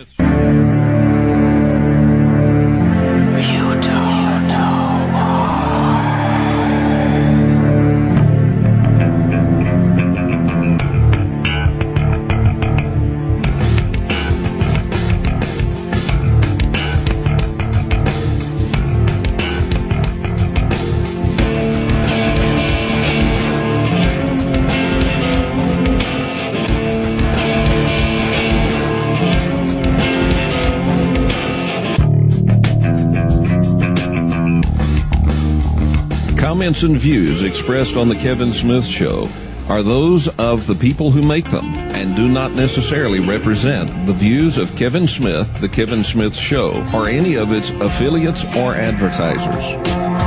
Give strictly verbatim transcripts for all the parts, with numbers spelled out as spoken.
Smith Show. Comments and views expressed on the Kevin Smith Show are those of the people who make them and do not necessarily represent the views of Kevin Smith, the Kevin Smith Show, or any of its affiliates or advertisers.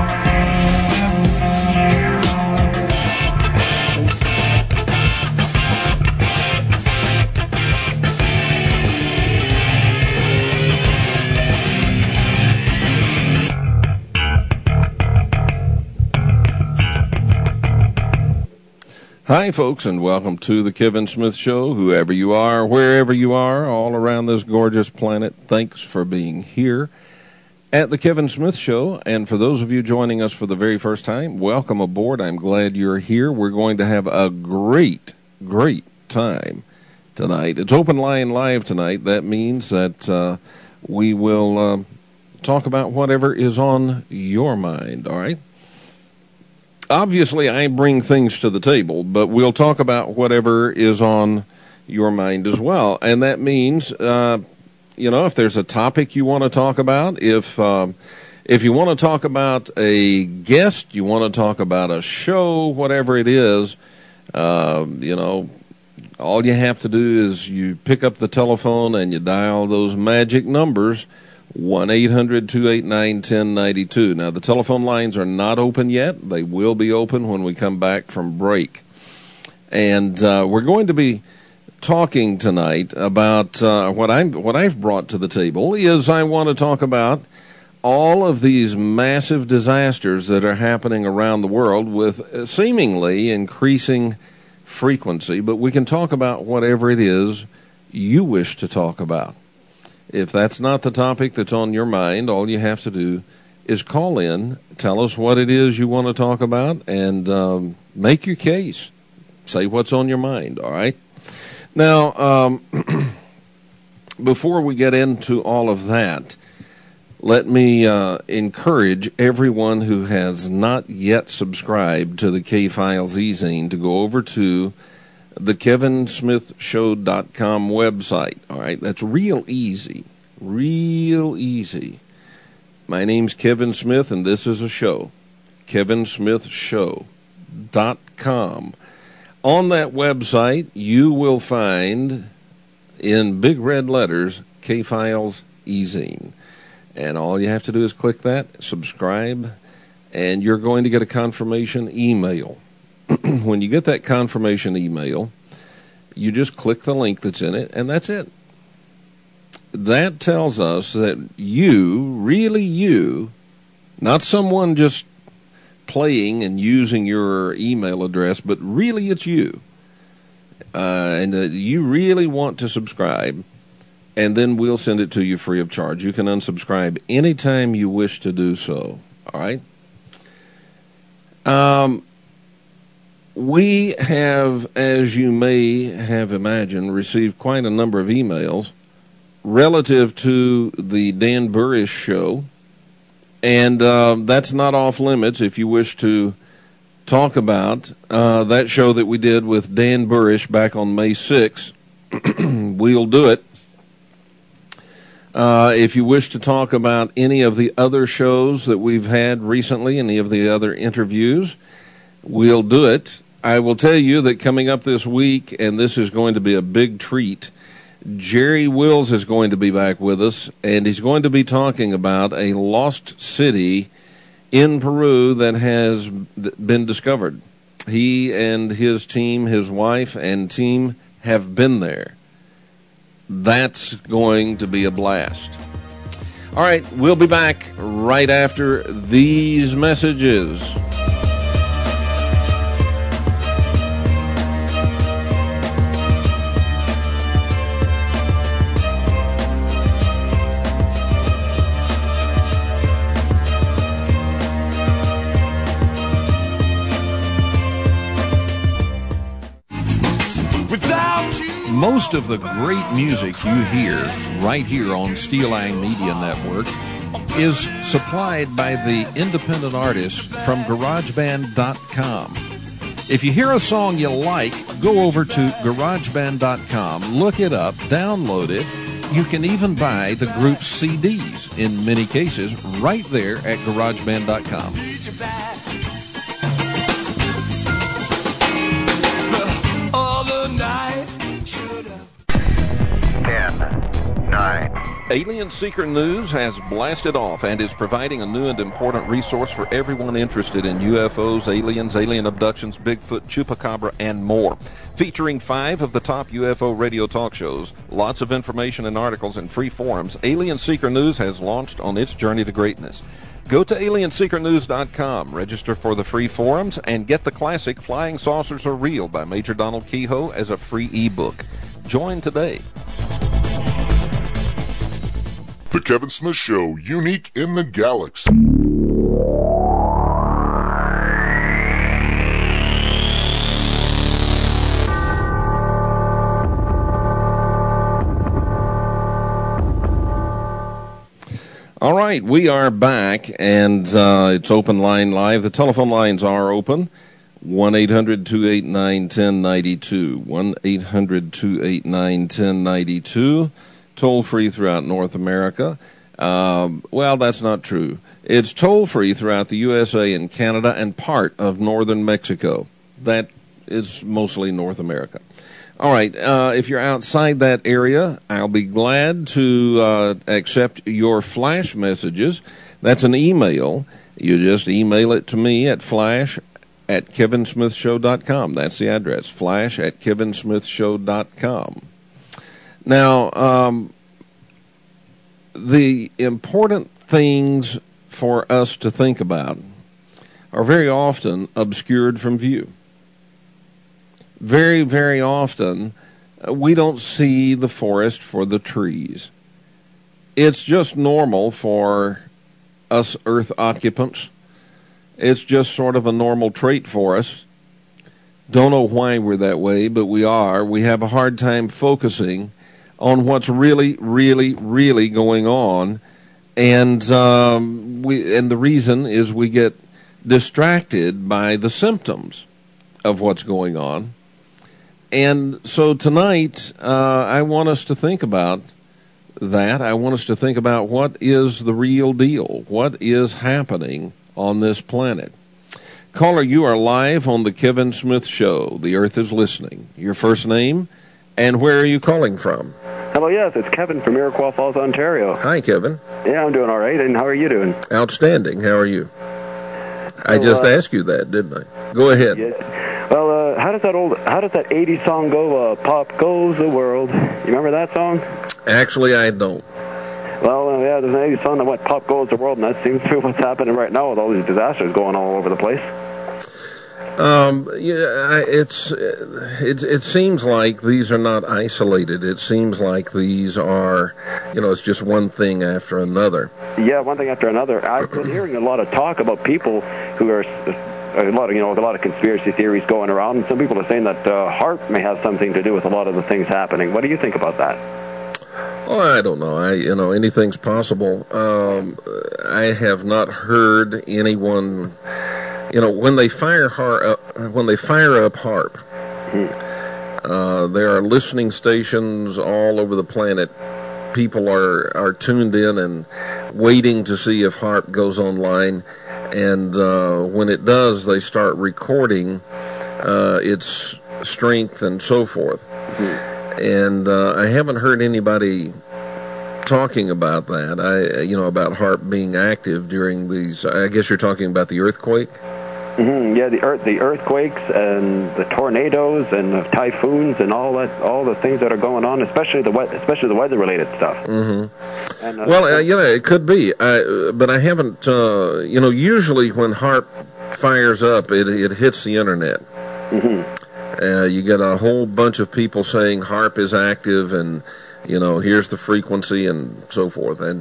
Hi, folks, and welcome to the Kevin Smith Show. Whoever you are, wherever you are, all around this gorgeous planet, thanks for being here at the Kevin Smith Show. And for those of you joining us for the very first time, welcome aboard. I'm glad you're here. We're going to have a great, great time tonight. It's Open Line Live tonight. That means that uh, we will uh, talk about whatever is on your mind, all right? Obviously, I bring things to the table, but we'll talk about whatever is on your mind as well. And that means, uh, you know, if there's a topic you want to talk about, if um, if you want to talk about a guest, you want to talk about a show, whatever it is, uh, you know, all you have to do is you pick up the telephone and you dial those magic numbers, one eight hundred two eight nine one zero nine two. Now, the telephone lines are not open yet. They will be open when we come back from break. And uh, we're going to be talking tonight about uh, what, I'm, what I've brought to the table is I want to talk about all of these massive disasters that are happening around the world with seemingly increasing frequency. But we can talk about whatever it is you wish to talk about. If that's not the topic that's on your mind, all you have to do is call in, tell us what it is you want to talk about, and um, make your case. Say what's on your mind, all right? Now, um, before we get into all of that, let me uh, encourage everyone who has not yet subscribed to the K-Files e-zine to go over to the Kevin Smith Show dot com website. All right, that's real easy, real easy. My name's Kevin Smith, and this is a show, Kevin Smith Show dot com. On that website, you will find, in big red letters, K-Files e-zine. And all you have to do is click that, subscribe, and you're going to get a confirmation email. When you get that confirmation email, you just click the link that's in it, and that's it. That tells us that you, really you, not someone just playing and using your email address, but really it's you, uh, and that you really want to subscribe, and then we'll send it to you free of charge. You can unsubscribe anytime you wish to do so, all right? Um... We have, as you may have imagined, received quite a number of emails relative to the Dan Burrish show, and uh, that's not off limits if you wish to talk about uh, that show that we did with Dan Burrish back on May sixth. We'll do it. Uh, if you wish to talk about any of the other shows that we've had recently, any of the other interviews, we'll do it. I will tell you that coming up this week, and this is going to be a big treat, Jerry Wills is going to be back with us, and he's going to be talking about a lost city in Peru that has been discovered. He and his team, his wife and team, have been there. That's going to be a blast. All right, we'll be back right after these messages. Most of the great music you hear right here on Steel Ang Media Network is supplied by the independent artists from garage band dot com. If you hear a song you like, go over to garage band dot com, look it up, download it. You can even buy the group's C Ds, in many cases, right there at garage band dot com. ten, nine. Alien Seeker News has blasted off and is providing a new and important resource for everyone interested in U F Os, aliens, alien abductions, Bigfoot, Chupacabra, and more. Featuring five of the top U F O radio talk shows, lots of information and articles and free forums, Alien Seeker News has launched on its journey to greatness. Go to alien seeker news dot com, register for the free forums, and get the classic Flying Saucers Are Real by Major Donald Kehoe as a free ebook. Join today. The Kevin Smith Show, unique in the galaxy. All right, we are back, and uh, it's Open Line Live. The telephone lines are open. one eight hundred two eight nine one zero nine two. one eight hundred two eight nine one zero nine two. Toll-free throughout North America. Um, well, that's not true. It's toll-free throughout the U S A and Canada and part of northern Mexico. That is mostly North America. All right, uh, if you're outside that area, I'll be glad to uh, accept your flash messages. That's an email. You just email it to me at flash at kevin smith show dot com. That's the address, flash at kevin smith show dot com. Now, um, the important things for us to think about are very often obscured from view. Very, very often, uh, we don't see the forest for the trees. It's just normal for us Earth occupants. It's just sort of a normal trait for us. Don't know why we're that way, but we are. We have a hard time focusing on what's really, really, really going on, and um, we and the reason is we get distracted by the symptoms of what's going on. And so tonight, uh, I want us to think about that. I want us to think about what is the real deal, what is happening on this planet. Caller, you are live on the Kevin Smith Show. The Earth is listening. Your first name, and where are you calling from? Hello, yes, it's Kevin from Iroquois Falls, Ontario. Hi, Kevin. Yeah, I'm doing all right, and how are you doing? Outstanding. How are you? I well, just uh, asked you that, didn't I? Go ahead. Yeah. Well, uh, how does that old, how does that eighties song go, uh, Pop Goes the World? You remember that song? Actually, I don't. Well, uh, yeah, there's an eighties song that went Pop Goes the World, and that seems to be what's happening right now with all these disasters going all over the place. Um, yeah, it's it. It seems like these are not isolated. It seems like these are, you know, it's just one thing after another. Yeah, one thing after another. I've been hearing a lot of talk about people who are a lot of, you know, a lot of conspiracy theories going around. And some people are saying that uh, HAARP may have something to do with a lot of the things happening. What do you think about that? Oh, I don't know. I, you know, anything's possible. Um, I have not heard anyone. You know, when they fire HAARP, uh, when they fire up HAARP, mm-hmm. uh, there are listening stations all over the planet. People are, are tuned in and waiting to see if HAARP goes online. And uh, when it does, they start recording uh, its strength and so forth. Mm-hmm. And uh, I haven't heard anybody talking about that. I, you know, about HAARP being active during these. I guess you're talking about the earthquake. Mm-hmm. Yeah, the earth, the earthquakes and the tornadoes and the typhoons and all that, all the things that are going on, especially the especially the weather-related stuff. Mm-hmm. And, uh, well, uh, you know, it could be, I, but I haven't. Uh, you know, usually when HAARP fires up, it it hits the internet. Mm-hmm. Uh, you get a whole bunch of people saying HAARP is active, and you know, here's the frequency and so forth. And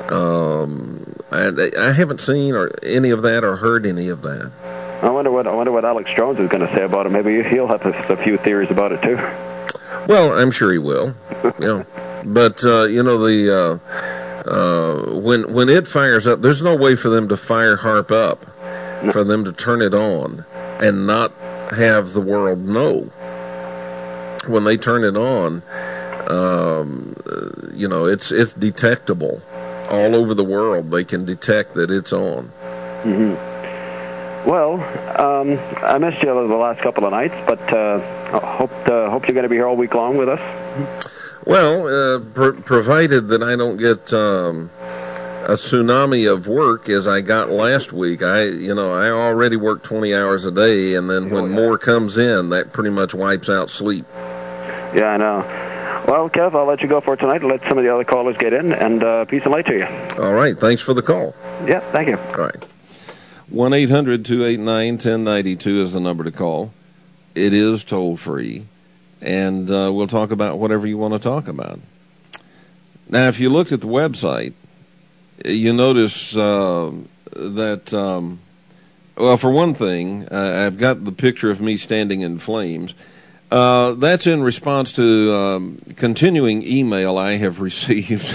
um, I, I haven't seen or any of that or heard any of that. I wonder what I wonder what Alex Jones is going to say about it. Maybe he'll have a, a few theories about it too. Well, I'm sure he will. You know, but uh, you know the uh, uh, when when it fires up, there's no way for them to fire HAARP up, for them to turn it on and not have the world know. When they turn it on, um, you know, it's it's detectable all over the world. They can detect that it's on. Mm-hmm. Well, um, I missed you the last couple of nights, but uh, hope uh, hope you're going to be here all week long with us. Well, uh, pr- provided that I don't get um, a tsunami of work as I got last week. I, you know, I already work twenty hours a day, and then when oh, yeah. more comes in, that pretty much wipes out sleep. Yeah, I know. Well, Kev, I'll let you go for tonight. Let some of the other callers get in, and uh, peace and light to you. All right. Thanks for the call. Yeah, thank you. All right. one eight hundred two eight nine one zero nine two is the number to call. It is toll-free, and uh, we'll talk about whatever you want to talk about. Now, if you looked at the website, you notice uh, that, um, well, for one thing, uh, I've got the picture of me standing in flames. Uh, that's in response to um, continuing email I have received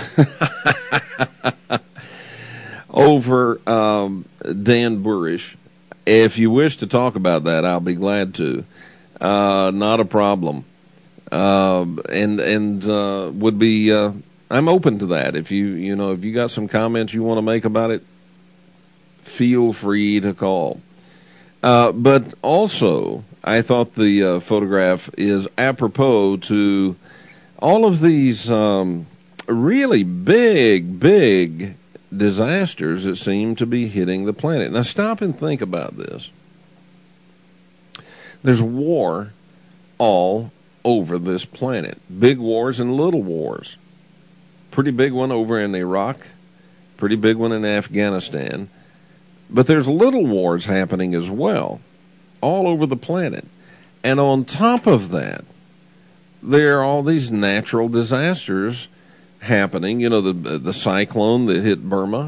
over um, Dan Burish. If you wish to talk about that, I'll be glad to. Uh, not a problem. Uh, and and uh, would be uh, I'm open to that. If you you know if you got some comments you want to make about it, feel free to call. Uh, but also, I thought the uh, photograph is apropos to all of these um, really big, big disasters that seem to be hitting the planet. Now, stop and think about this. There's war all over this planet. Big wars and little wars. Pretty big one over in Iraq. Pretty big one in Afghanistan. But there's little wars happening as well, all over the planet. And on top of that, there are all these natural disasters happening. You know, the the cyclone that hit Burma,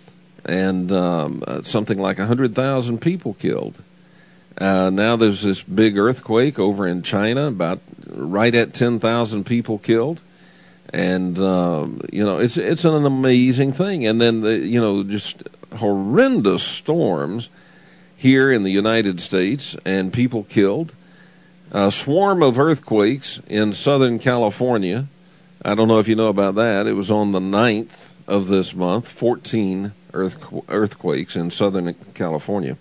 and um, uh, something like one hundred thousand people killed. Uh, now there's this big earthquake over in China, about right at ten thousand people killed. And, um, you know, it's it's an amazing thing. And then, the, you know, just horrendous storms here in the United States, and people killed. A swarm of earthquakes in Southern California. I don't know if you know about that. It was on the ninth of this month, fourteen earth, earthquakes in Southern California.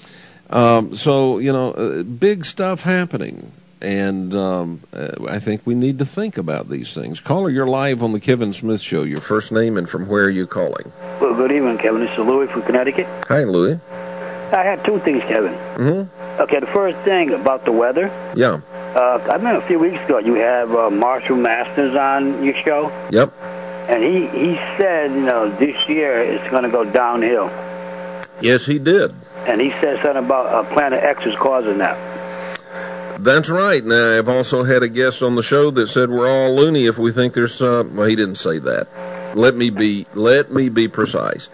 Um, so, you know, uh, big stuff happening. And um, uh, I think we need to think about these things. Caller, you're live on the Kevin Smith Show. Your first name and from where are you calling? Well, good evening, Kevin. This is Louis from Connecticut. Hi, Louis. I had two things, Kevin. Mm-hmm. Okay, the first thing about the weather. Yeah. Uh, I remember a few weeks ago you have uh, Marshall Masters on your show. Yep. And he, he said, you know, this year it's going to go downhill. Yes, he did. And he said something about uh, Planet X is causing that. That's right. Now, I've also had a guest on the show that said we're all loony if we think there's some... Well, he didn't say that. Let me be, let me be precise.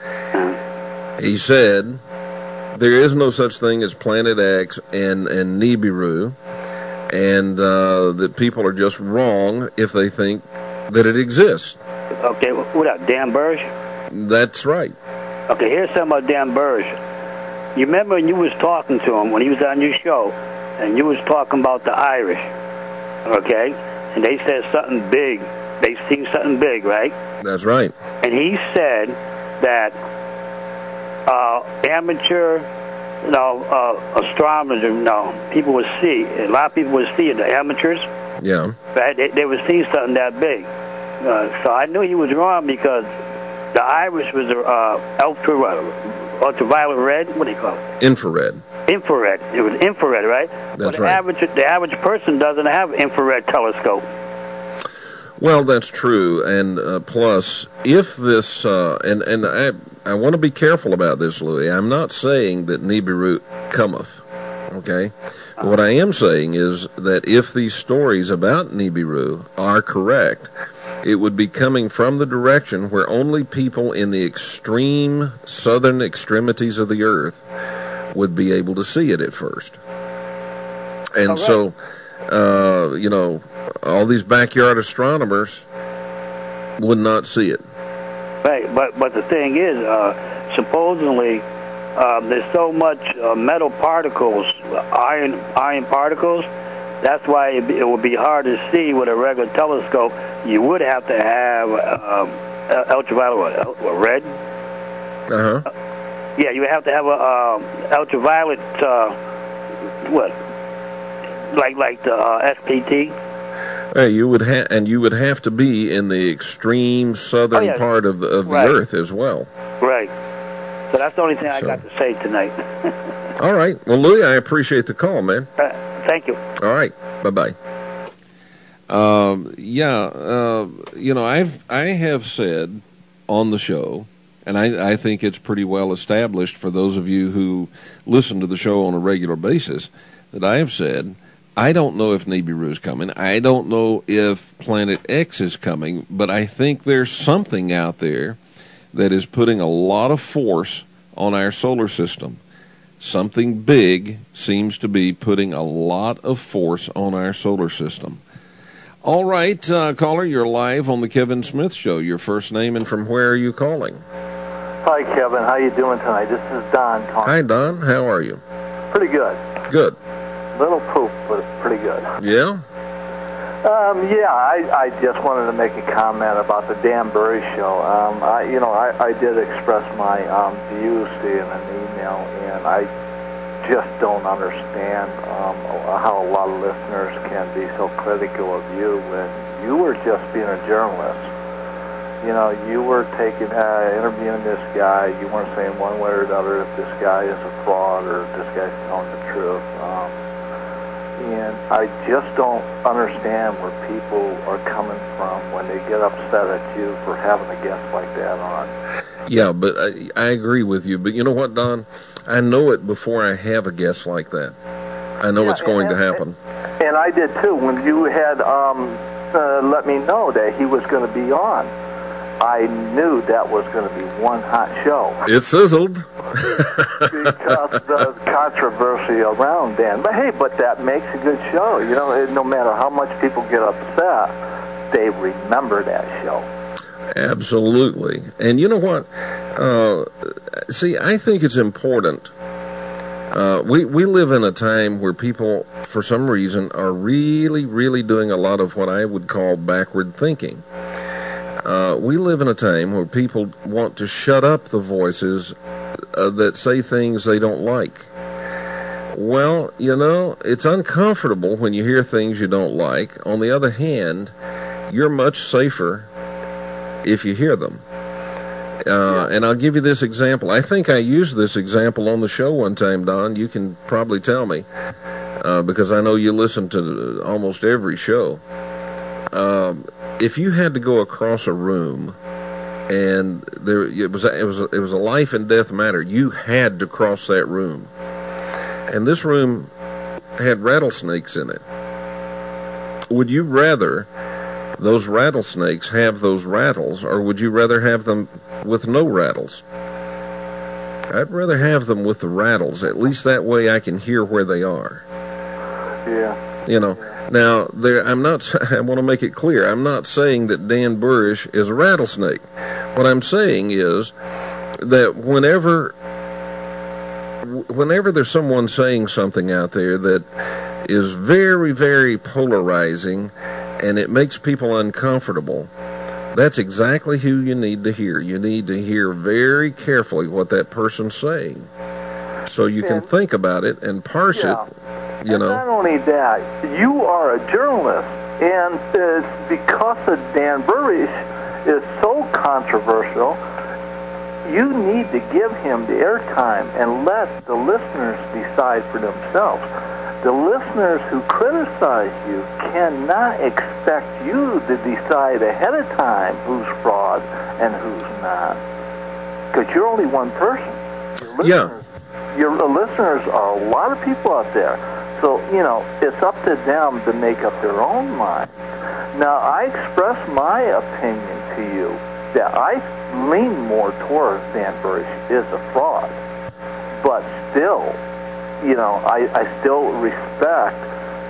He said there is no such thing as Planet X and, and Nibiru, and uh, that people are just wrong if they think that it exists. Okay, what up, Dan Burge? That's right. Okay, here's something about Dan Burge. You remember when you was talking to him, when he was on your show, and you was talking about the Irish, okay? And they said something big. They seen something big, right? That's right. And he said that uh, amateur, you know, uh, astronomers, you know, people would see, a lot of people would see it, the amateurs. Yeah. Right? They, they would see something that big. Uh, so I knew he was wrong because the Irish was uh, ultra, ultraviolet red. What do you call it? Infrared. Infrared. It was infrared, right? That's but the right. Average, the average person doesn't have infrared telescope. Well, that's true, and uh, plus, if this, uh, and and I I want to be careful about this, Louis. I'm not saying that Nibiru cometh, okay? Uh-huh. What I am saying is that if these stories about Nibiru are correct, it would be coming from the direction where only people in the extreme southern extremities of the earth would be able to see it at first. And right. so, uh, you know, all these backyard astronomers would not see it. Right, but but the thing is, uh, supposedly um, there's so much uh, metal particles, iron iron particles. That's why it, it would be hard to see with a regular telescope. You would have to have um, ultraviolet, what, red. Uh huh. Yeah, you would have to have a um, ultraviolet. Uh, what? Like like the uh, S P T. Hey, you would have, and you would have to be in the extreme southern oh, yeah. part of the of the right. Earth as well. Right. So that's the only thing I so. got to say tonight. All right. Well, Louis, I appreciate the call, man. Uh, thank you. All right. Bye bye. Um, yeah. Uh, you know, I've I have said on the show, and I, I think it's pretty well established for those of you who listen to the show on a regular basis, that I have said, I don't know if Nibiru is coming. I don't know if Planet X is coming, but I think there's something out there that is putting a lot of force on our solar system. Something big seems to be putting a lot of force on our solar system. All right, uh, caller, you're live on the Kevin Smith Show. Your first name and from where are you calling? Hi, Kevin. How you doing tonight? This is Don calling. Hi, Don. How are you? Pretty good. Good. Little poop, but pretty good. Yeah? Um, yeah, I, I just wanted to make a comment about the Dan Burry show. Um, I, you know, I, I did express my um, views to you in an email, and I just don't understand um, how a lot of listeners can be so critical of you when you were just being a journalist. You know, you were taking, uh, interviewing this guy. You weren't saying one way or the other if this guy is a fraud or if this guy's telling the truth. Um, And I just don't understand where people are coming from when they get upset at you for having a guest like that on. Yeah, but I, I agree with you. But you know what, Don? I know it before I have a guest like that. I know yeah, it's going and, to happen. And I did too. When you had um, uh, let me know that he was going to be on, I knew that was going to be one hot show. It sizzled. Because the controversy around Dan. But hey, but that makes a good show. You know, no matter how much people get upset, they remember that show. Absolutely. And you know what? Uh, see, I think it's important. Uh, we, we live in a time where people, for some reason, are really, really doing a lot of what I would call backward thinking. Uh, we live in a time where people want to shut up the voices uh, that say things they don't like. Well, you know, it's uncomfortable when you hear things you don't like. On the other hand, you're much safer if you hear them. Uh, and I'll give you this example. I think I used this example on the show one time, Don. You can probably tell me, uh, because I know you listen to almost every show. Um, if you had to go across a room and there it was it was it was a life and death matter, you had to cross that room, and this room had rattlesnakes in it. Would you rather those rattlesnakes have those rattles, or would you rather have them with no rattles? I'd rather have them with the rattles. At least that way I can hear where they are. Yeah. You know, now there. I'm not. I want to make it clear. I'm not saying that Dan Burrish is a rattlesnake. What I'm saying is that whenever, whenever there's someone saying something out there that is very, very polarizing, and it makes people uncomfortable, that's exactly who you need to hear. You need to hear very carefully what that person's saying, so you can think about it and parse yeah. it. You and know. Not only that, you are a journalist, and uh, because of Dan Burrish is so controversial, you need to give him the airtime and let the listeners decide for themselves. The listeners who criticize you cannot expect you to decide ahead of time who's fraud and who's not, because you're only one person. Your listeners, yeah. Your listeners are a lot of people out there. So, you know, it's up to them to make up their own mind. Now, I express my opinion to you that I lean more towards Dan Burrish is a fraud. But still, you know, I, I still respect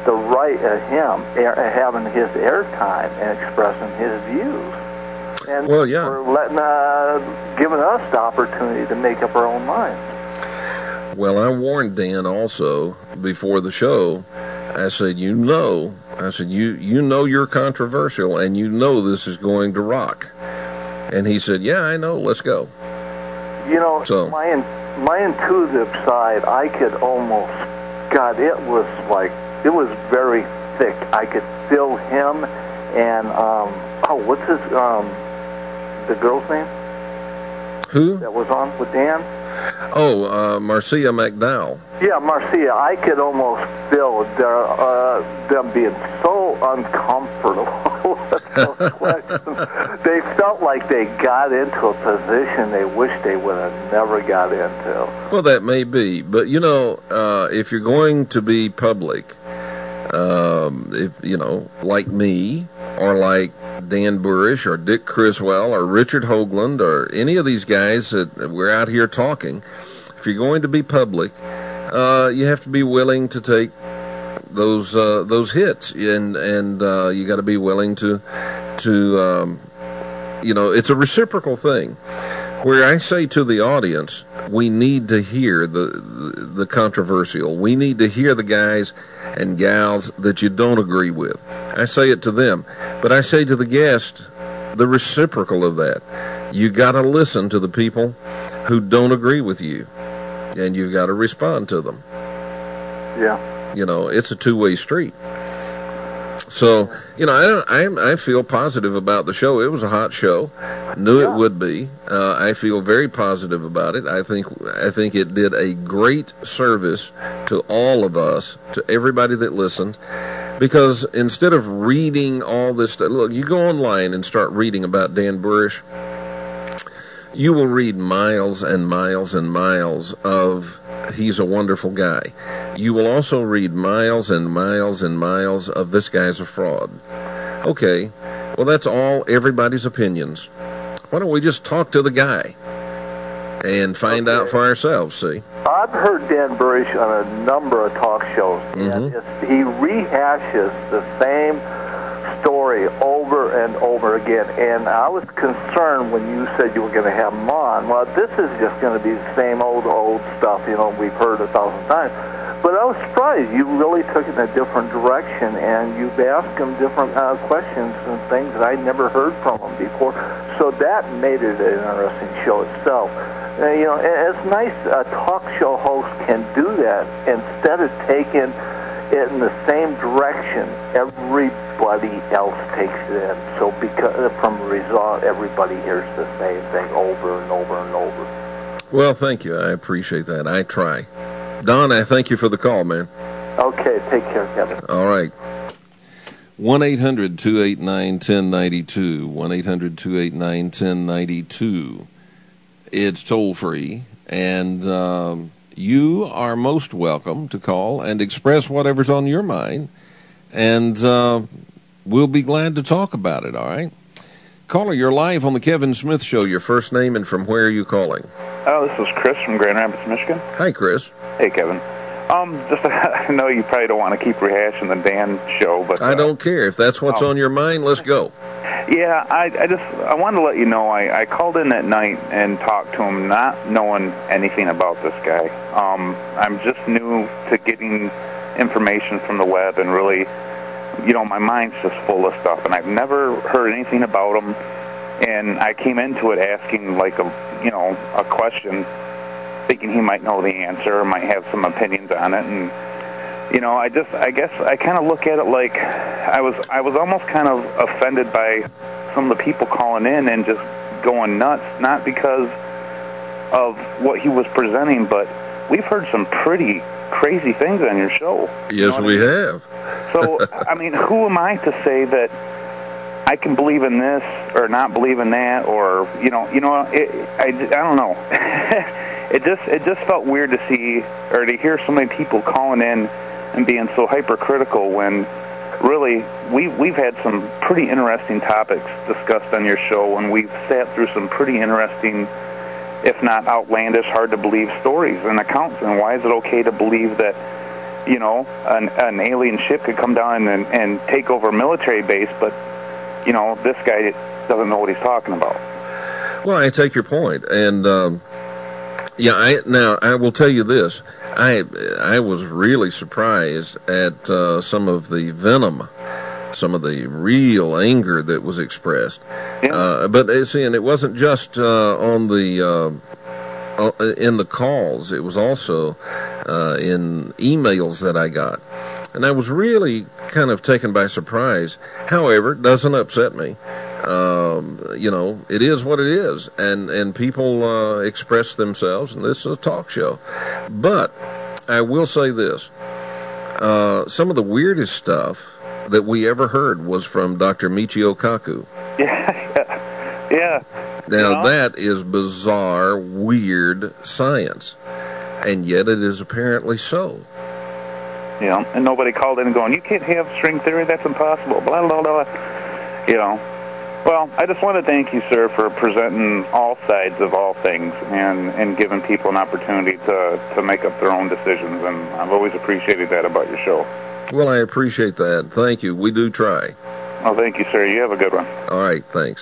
the right of him air, having his airtime and expressing his views. And well, yeah. for letting, uh, giving us the opportunity to make up our own minds. Well, I warned Dan also before the show. I said, you know, I said, you, you know you're controversial, and you know this is going to rock. And he said, yeah, I know, let's go. You know, so, my my intuitive side, I could almost, God, it was like, it was very thick. I could feel him and, um, oh, what's his, um, the girl's name? Who? That was on with Dan? Oh, uh, Marcia McDowell. Yeah, Marcia. I could almost feel their, uh, them being so uncomfortable with those questions. They felt like they got into a position they wish they would have never got into. Well, that may be. But, you know, uh, if you're going to be public, um, if you know, like me, or like Dan Burish, or Dick Criswell, or Richard Hoagland, or any of these guys that we're out here talking, if you're going to be public, uh, you have to be willing to take those uh, those hits, and and uh, you got to be willing to to um, you know, it's a reciprocal thing. Where I say to the audience, we need to hear the, the the controversial. We need to hear the guys and gals that you don't agree with. I say it to them, but I say to the guest the reciprocal of that. You got to listen to the people who don't agree with you, and you've got to respond to them. Yeah. You know, it's a two-way street. So, you know, I, I I feel positive about the show. It was a hot show. Knew Yeah. it would be. Uh, I feel very positive about it. I think I think it did a great service to all of us, to everybody that listened. Because instead of reading all this stuff, look, you go online and start reading about Dan Burish, you will read miles and miles and miles of he's a wonderful guy. You will also read miles and miles and miles of this guy's a fraud. Okay, well, that's all everybody's opinions. Why don't we just talk to the guy and find Okay. out for ourselves, see? I've heard Dan Burish on a number of talk shows, and Mhm. it's, he rehashes the same story over and over again. And I was concerned when you said you were going to have him on. Well, this is just going to be the same old, old stuff, you know, we've heard a thousand times. But I was surprised. You really took it in a different direction, and you've asked him different uh, questions and things that I never heard from him before. So that made it an interesting show itself. Uh, you know, it's nice a talk show host can do that instead of taking it in the same direction everybody else takes it in. So because from the result, everybody hears the same thing over and over and over. Well, thank you. I appreciate that. I try. Don, I thank you for the call, man. Okay, take care, Kevin. All right. one eight hundred two eight nine one zero nine two. one eight hundred two eight nine one zero nine two. It's toll free, and um, you are most welcome to call and express whatever's on your mind, and uh, we'll be glad to talk about it, all right? Caller, you're live on the Kevin Smith Show. Your first name and from where are you calling? Oh, this is Chris from Grand Rapids, Michigan. Hi, Chris. Hey, Kevin. Um, just I know you probably don't want to keep rehashing the Dan show, but uh, I don't care. If that's what's oh. on your mind, let's go. Yeah, I, I just I wanted to let you know I, I called in that night and talked to him, not knowing anything about this guy. Um, I'm just new to getting information from the web, and really, you know, my mind's just full of stuff, and I've never heard anything about him. And I came into it asking like a you know a question, thinking he might know the answer or might have some opinions on it, and you know, I just, I guess, I kind of look at it like I was, I was almost kind of offended by some of the people calling in and just going nuts, not because of what he was presenting, but we've heard some pretty crazy things on your show. Yes, you know we I mean? have. So, I mean, who am I to say that I can believe in this or not believe in that, or you know, you know, it, I, I don't know. it just, it just felt weird to see or to hear so many people calling in and being so hypercritical when really we, we've had some pretty interesting topics discussed on your show, and we've sat through some pretty interesting, if not outlandish, hard-to-believe stories and accounts. And why is it okay to believe that, you know, an, an alien ship could come down and, and take over a military base, but, you know, this guy doesn't know what he's talking about. Well, I take your point, and um, yeah, I, now I will tell you this: I I was really surprised at uh, some of the venom, some of the real anger that was expressed. Yeah. Uh, but uh, see, and it wasn't just uh, on the uh, in the calls; it was also uh, in emails that I got, and I was really kind of taken by surprise. However, it doesn't upset me. Um, you know, it is what it is, and, and people uh, express themselves, and this is a talk show. But I will say this. Uh, some of the weirdest stuff that we ever heard was from Doctor Michio Kaku. Yeah, yeah. Now, you know? that is bizarre, weird science, and yet it is apparently so. You know, and nobody called in and going, you can't have string theory, that's impossible, blah, blah, blah. You know. Well, I just want to thank you, sir, for presenting all sides of all things and, and giving people an opportunity to, to make up their own decisions, and I've always appreciated that about your show. Well, I appreciate that. Thank you. We do try. Well, thank you, sir. You have a good one. All right, thanks.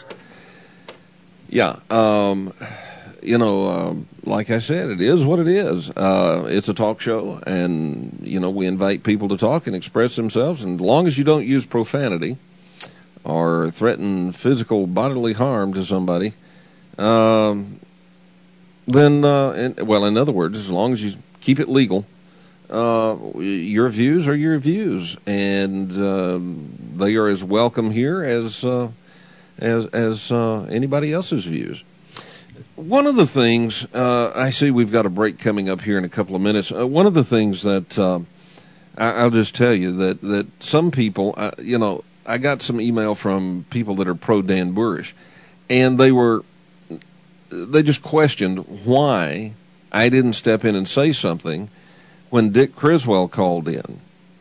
Yeah, um, you know, um, like I said, it is what it is. Uh, it's a talk show, and, you know, we invite people to talk and express themselves, and as long as you don't use profanity or threaten physical bodily harm to somebody, um, then, uh, in, well, in other words, as long as you keep it legal, uh, your views are your views, and uh, they are as welcome here as uh, as as uh, anybody else's views. One of the things, uh, I see we've got a break coming up here in a couple of minutes. Uh, one of the things that uh, I, I'll just tell you that, that some people, uh, you know, I got some email from people that are pro Dan Burish, and they were, they just questioned why I didn't step in and say something when Dick Criswell called in,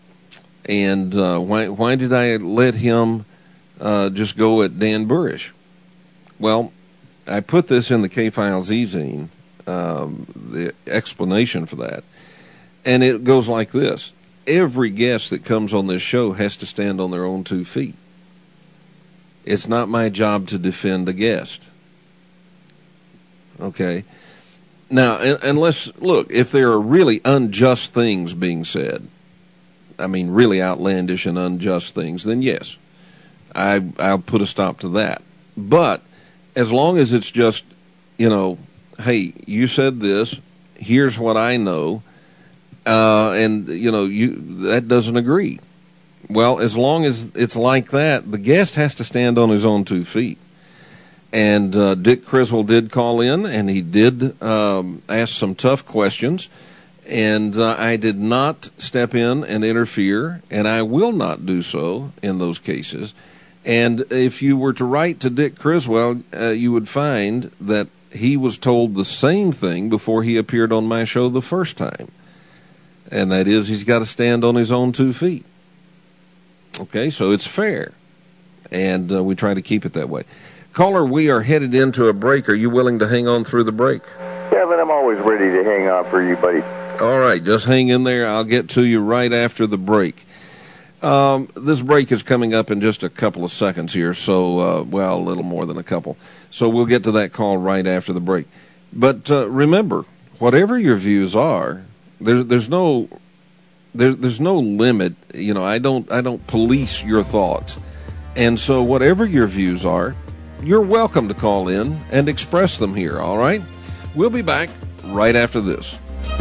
and uh, why why did I let him uh, just go at Dan Burish? Well, I put this in the K-Files e-zine, um, the explanation for that, and it goes like this. Every guest that comes on this show has to stand on their own two feet. It's not my job to defend the guest. Okay? Now, unless, look, if there are really unjust things being said, I mean really outlandish and unjust things, then yes, I, I'll put a stop to that. But as long as it's just, you know, hey, you said this, here's what I know, Uh, and, you know, you that doesn't agree. Well, as long as it's like that, the guest has to stand on his own two feet. And uh, Dick Criswell did call in, and he did um, ask some tough questions. And uh, I did not step in and interfere, and I will not do so in those cases. And if you were to write to Dick Criswell, uh, you would find that he was told the same thing before he appeared on my show the first time. And that is, he's got to stand on his own two feet. Okay, so it's fair. And uh, we try to keep it that way. Caller, we are headed into a break. Are you willing to hang on through the break? Kevin, I'm always ready to hang on for you, buddy. All right, just hang in there. I'll get to you right after the break. Um, this break is coming up in just a couple of seconds here, so, uh, well, a little more than a couple. So we'll get to that call right after the break. But uh, remember, whatever your views are, There, there's no, there, there's no limit. You know, I don't, I don't police your thoughts, and so whatever your views are, you're welcome to call in and express them here. All right, we'll be back right after this.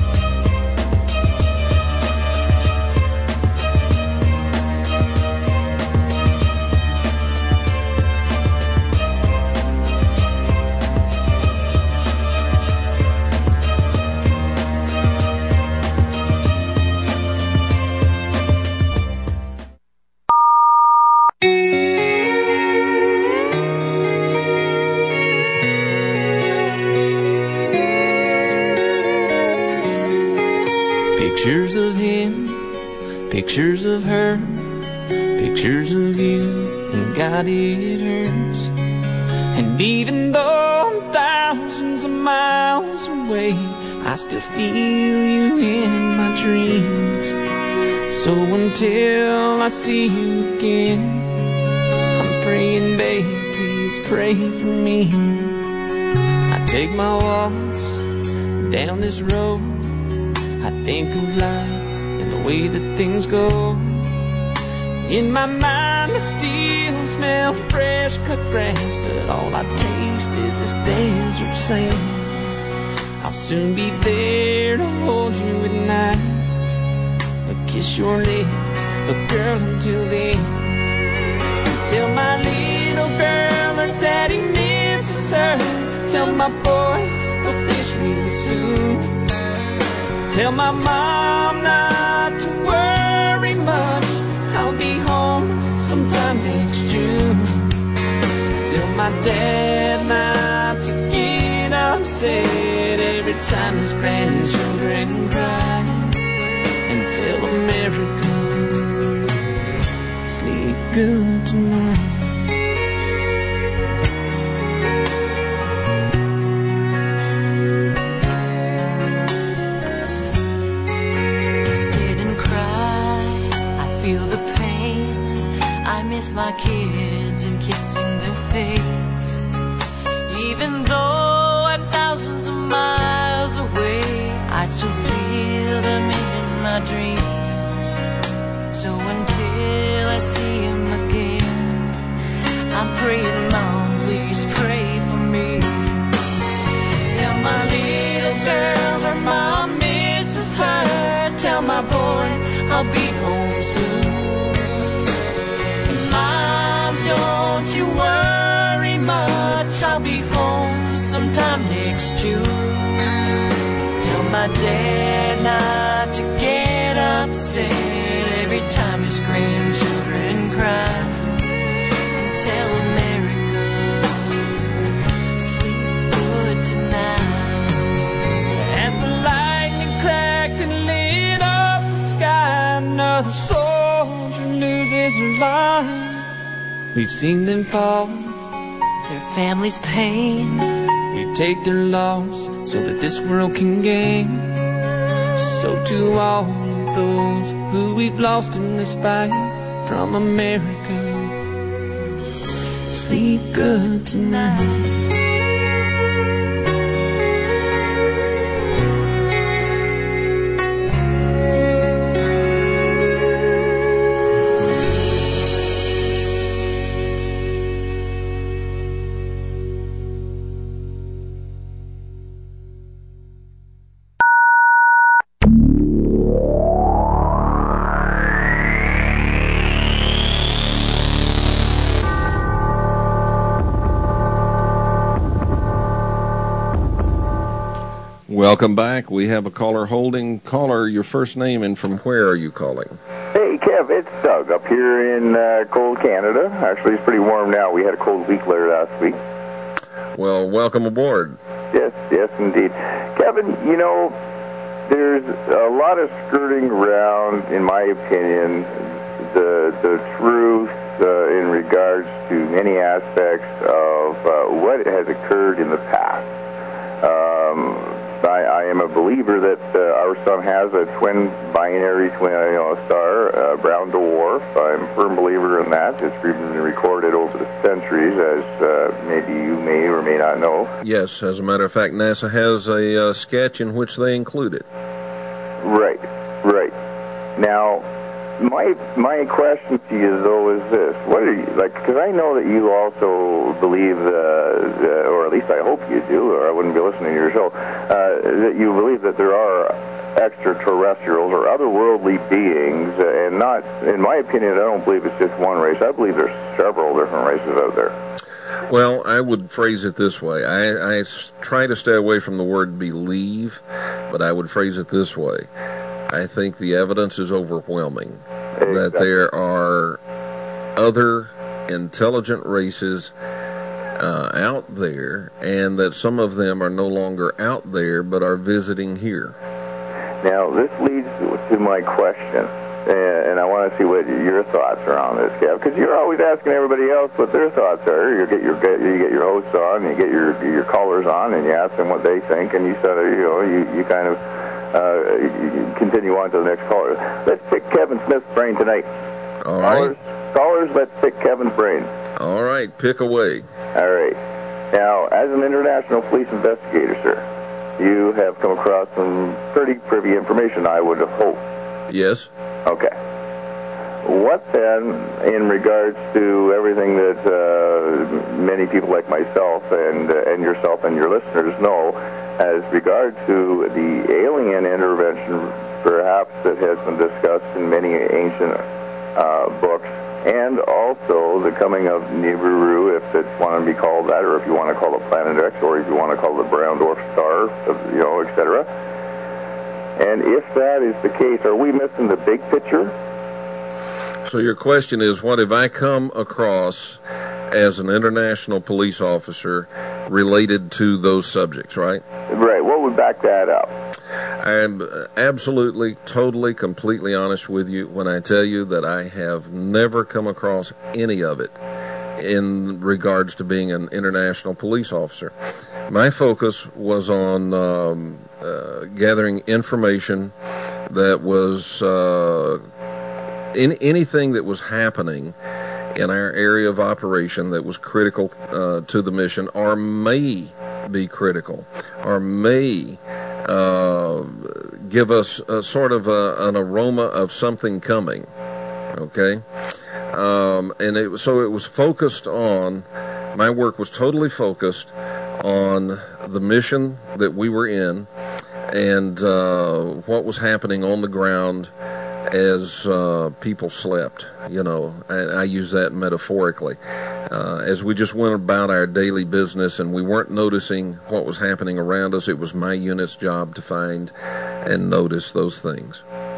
Pictures of him, pictures of her, pictures of you, and God, it hurts. And even though I'm thousands of miles away, I still feel you in my dreams. So until I see you again, I'm praying, babe, please pray for me. I take my walks down this road, I think of life and the way that things go. In my mind I still smell fresh cut grass, but all I taste is this desert sand. I'll soon be there to hold you at night, or kiss your lips, but girl, until then, tell my little girl her daddy misses her. Tell my boy he'll fish with us soon. Tell my mom not to worry much, I'll be home sometime next June. Tell my dad not to get upset every time his grandchildren cry. And tell America, sleep good tonight. Feel the pain, I miss my kids and kissing their face. Even though I'm thousands of miles away, I still feel them in my dreams. So until I see him again, I'm praying, Mom, please pray for me. Tell my little girl her mom misses her. Tell my boy I'll be home soon. And Mom, don't you worry much, I'll be home sometime next June. Tell my dad not to get upset every time his grandchildren cry. And tell America, sleep good tonight. As the lightning cracked and lit up the sky, another soldier loses her life. We've seen them fall, their family's pain. We take their loss so that this world can gain. So to all of those who we've lost in this fight, from America, sleep good tonight. Welcome back. We have a caller holding. Caller, your first name and from where are you calling? Hey, Kev, it's Doug up here in uh, cold Canada. Actually, it's pretty warm now. We had a cold week later last week. Well, welcome aboard. Yes, yes, indeed. Kevin, you know, there's a lot of skirting around, in my opinion, the, the truth uh, in regards to many aspects of uh, what has occurred in the past. Um, I, I am a believer that uh, our sun has a twin binary twin, you know, star, uh, brown dwarf. I'm a firm believer in that. It's been recorded over the centuries, as uh, maybe you may or may not know. Yes, as a matter of fact, NASA has a uh, sketch in which they include it. Right, right. Now, my my question to you though is this: what are you like? Because I know that you also believe, uh, uh, or at least I hope you do, or I wouldn't be listening to your show. Uh, that you believe that there are extraterrestrials or otherworldly beings, and not, in my opinion, I don't believe it's just one race. I believe there's several different races out there. Well, I would phrase it this way. I, I try to stay away from the word believe, but I would phrase it this way. I think the evidence is overwhelming exactly. that there are other intelligent races uh, out there, and that some of them are no longer out there but are visiting here. Now, this leads to my question, and I want to see what your thoughts are on this, Kev, because you're always asking everybody else what their thoughts are. You get your you get your hosts on, you get your your callers on, and you ask them what they think, and you said, you know, you, you kind of uh, continue on to the next caller. Let's pick Kevin Smith's brain tonight. All right. Callers, callers, let's pick Kevin's brain. All right, pick away. All right. Now, as an international police investigator, sir, you have come across some pretty privy information, I would hope. Yes. Okay. What then, in regards to everything that uh, many people like myself and uh, and yourself and your listeners know, as regard to the alien intervention, perhaps that has been discussed in many ancient uh, books, and also the coming of Nibiru, if it's want to be called that, or if you want to call it Planet X, or if you want to call it the Brown Dwarf Star, you know, et cetera. And if that is the case, are we missing the big picture? So your question is, what have I come across as an international police officer related to those subjects, right? Right. What would back that up? I'm absolutely, totally, completely honest with you when I tell you that I have never come across any of it in regards to being an international police officer. My focus was on um, uh, gathering information that was uh, in anything that was happening in our area of operation that was critical uh, to the mission, or may be critical, or may uh, give us a sort of a, an aroma of something coming. Okay, um, and it, so it was focused on. My work was totally focused on the mission that we were in and uh, what was happening on the ground as uh, people slept. You know, I, I use that metaphorically. Uh, as we just went about our daily business and we weren't noticing what was happening around us, it was my unit's job to find and notice those things.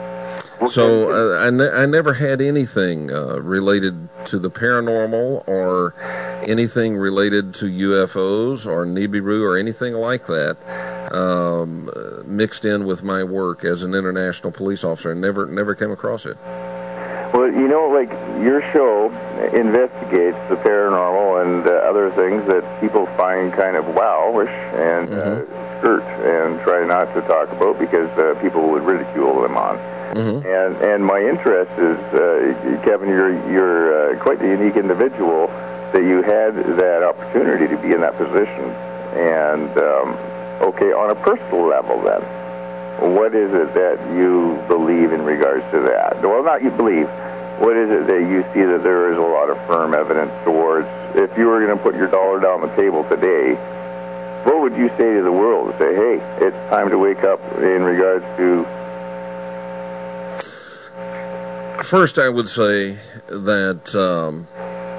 So uh, I, ne- I never had anything uh, related to the paranormal or anything related to U F Os or Nibiru or anything like that um, mixed in with my work as an international police officer. I never, never came across it. Well, you know, like your show investigates the paranormal and uh, other things that people find kind of wowish and mm-hmm. uh, skirt and try not to talk about because uh, people would ridicule them on. Mm-hmm. And and my interest is, uh, Kevin, you're you're uh, quite the unique individual that you had that opportunity to be in that position. And um, okay, on a personal level, then, what is it that you believe in regards to that? Well, not you believe. What is it that you see that there is a lot of firm evidence towards? If you were going to put your dollar down the table today, what would you say to the world? Say, hey, it's time to wake up in regards to. First, I would say that um,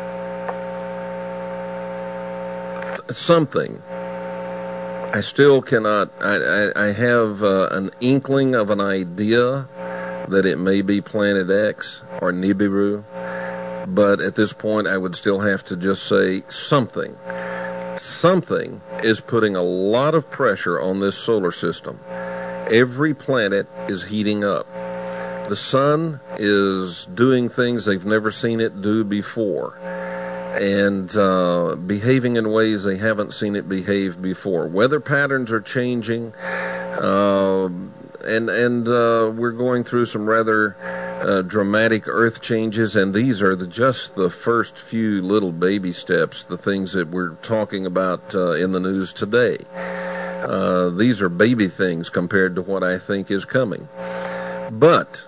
something, I still cannot, I, I, I have uh, an inkling of an idea that it may be Planet X or Nibiru, but at this point I would still have to just say something. Something is putting a lot of pressure on this solar system. Every planet is heating up. The sun is doing things they've never seen it do before, and uh, behaving in ways they haven't seen it behave before. Weather patterns are changing, uh, and and uh, we're going through some rather uh, dramatic earth changes, and these are the, just the first few little baby steps, the things that we're talking about uh, in the news today. Uh, these are baby things compared to what I think is coming. But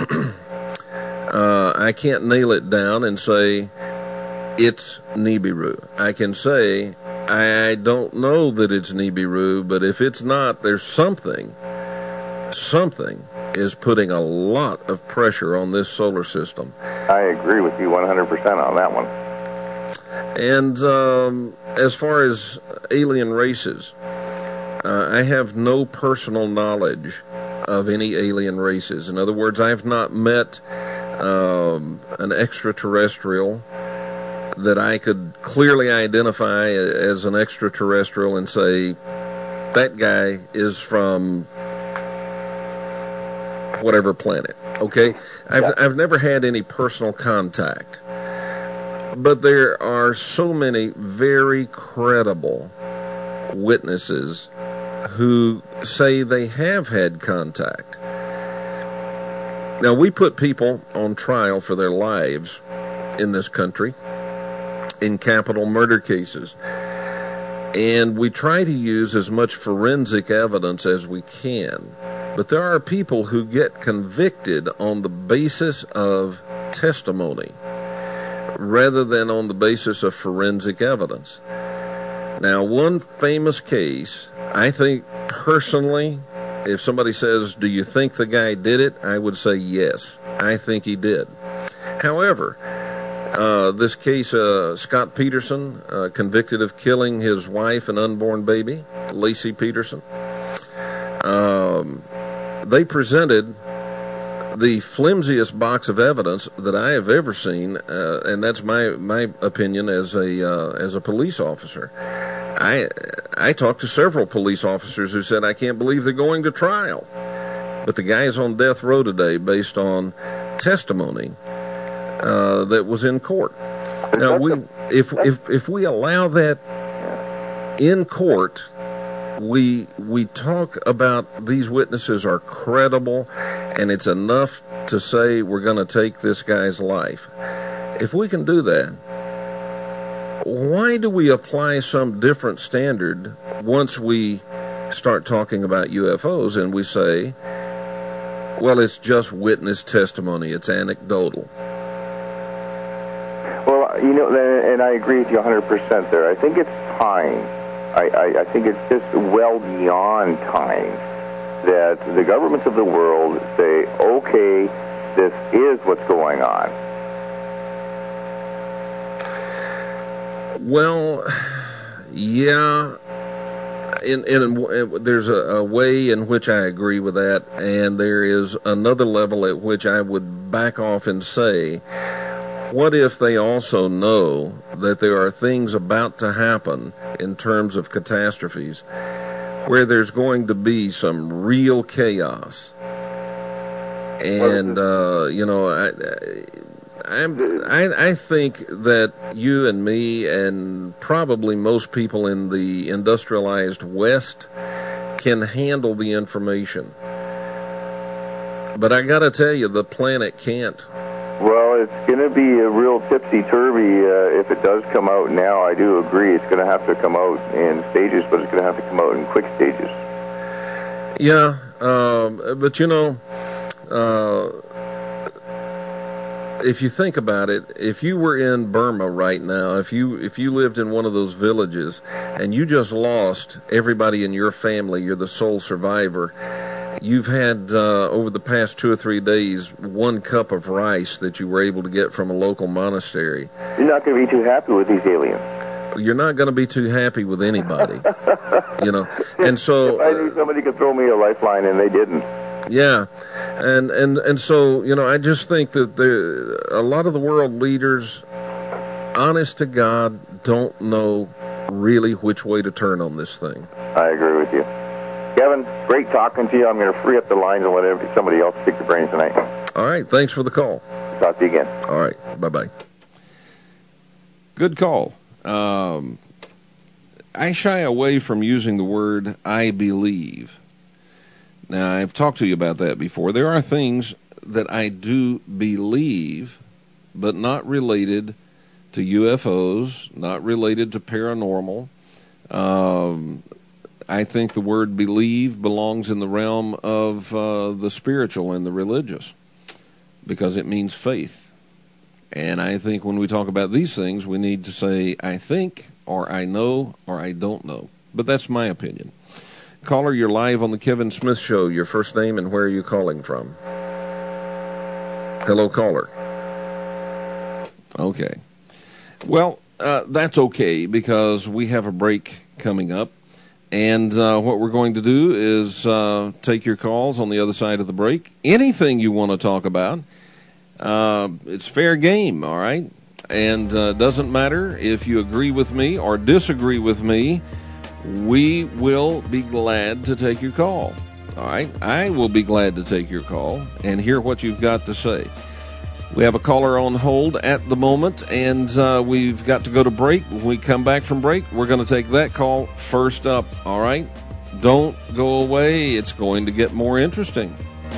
uh, I can't nail it down and say it's Nibiru. I can say I don't know that it's Nibiru, but if it's not, there's something, something is putting a lot of pressure on this solar system. I agree with you one hundred percent on that one. And um, as far as alien races, uh, I have no personal knowledge of any alien races. In other words, I've not met um, an extraterrestrial that I could clearly identify as an extraterrestrial and say, that guy is from whatever planet. Okay? I've, yeah. I've never had any personal contact. But there are so many very credible witnesses who say they have had contact. Now, we put people on trial for their lives in this country in capital murder cases, and we try to use as much forensic evidence as we can. But there are people who get convicted on the basis of testimony rather than on the basis of forensic evidence. Now, one famous case, I think personally, if somebody says, do you think the guy did it? I would say yes, I think he did. However, uh, this case, uh, Scott Peterson, uh, convicted of killing his wife and unborn baby, Lacey Peterson, um, they presented the flimsiest box of evidence that I have ever seen, uh, and that's my my opinion as a uh, as a police officer. I I talked to several police officers who said, I can't believe they're going to trial. But the guy is on death row today based on testimony uh, that was in court. Now, we if if if we allow that in court, we we talk about these witnesses are credible, and it's enough to say we're going to take this guy's life. If we can do that, why do we apply some different standard once we start talking about U F Os and we say, well, it's just witness testimony, it's anecdotal? Well, you know, and I agree with you one hundred percent there. I think it's time. I, I, I think it's just well beyond time that the governments of the world say, okay, this is what's going on. Well, yeah, in, in, in, there's a, a way in which I agree with that, and there is another level at which I would back off and say, what if they also know that there are things about to happen in terms of catastrophes where there's going to be some real chaos? And, uh, you know, I... I I'm, I, I think that you and me and probably most people in the industrialized West can handle the information. But I got to tell you, the planet can't. Well, it's going to be a real tipsy-turvy uh, if it does come out now. I do agree. It's going to have to come out in stages, but it's going to have to come out in quick stages. Yeah, um, but you know... Uh, if you think about it, if you were in Burma right now, if you if you lived in one of those villages and you just lost everybody in your family, you're the sole survivor, you've had uh, over the past two or three days one cup of rice that you were able to get from a local monastery. You're not going to be too happy with these aliens. You're not going to be too happy with anybody, you know. And so, if I knew somebody could throw me a lifeline and they didn't. Yeah, and, and and so, you know, I just think that there, a lot of the world leaders, honest to God, don't know really which way to turn on this thing. I agree with you. Kevin, great talking to you. I'm going to free up the lines and let somebody else pick the brains tonight. All right, thanks for the call. Talk to you again. All right, bye-bye. Good call. Um, I shy away from using the word I believe. Now, I've talked to you about that before. There are things that I do believe, but not related to U F Os, not related to paranormal. Um, I think the word believe belongs in the realm of uh, the spiritual and the religious, because it means faith. And I think when we talk about these things, we need to say, I think, or I know, or I don't know. But that's my opinion. Caller, you're live on the Kevin Smith Show. Your first name and where are you calling from? Hello, caller. Okay. Well, uh, that's okay, because we have a break coming up. And uh, what we're going to do is uh, take your calls on the other side of the break. Anything you want to talk about, uh, it's fair game, all right? And it uh, doesn't matter if you agree with me or disagree with me. We will be glad to take your call, all right? I will be glad to take your call and hear what you've got to say. We have a caller on hold at the moment, and uh, we've got to go to break. When we come back from break, we're going to take that call first up, all right? Don't go away. It's going to get more interesting.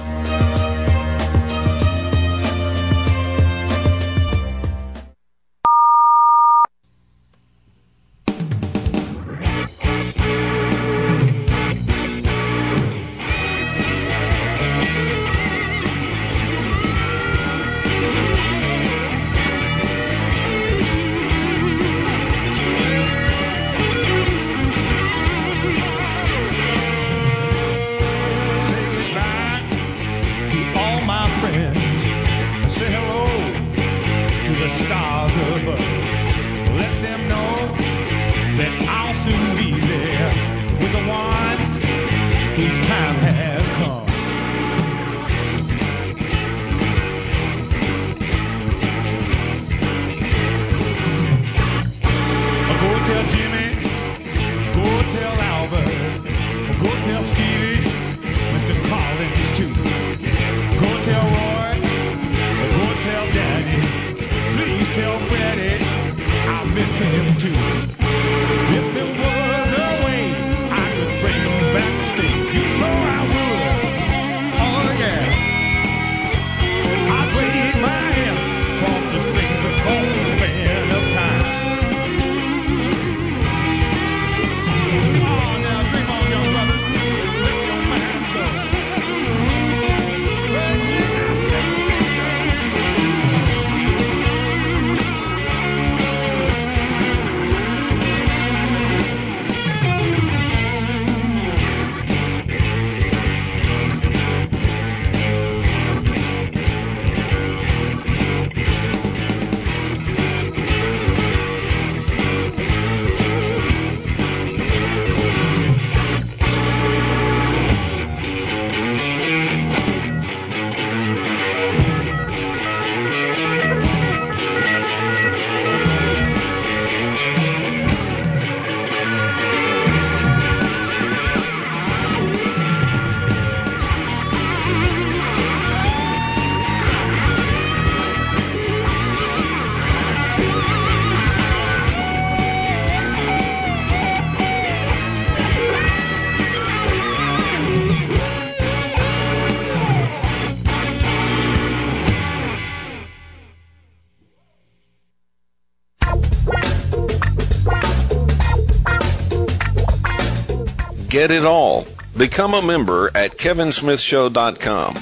Get it all. Become a member at kevin smith show dot com.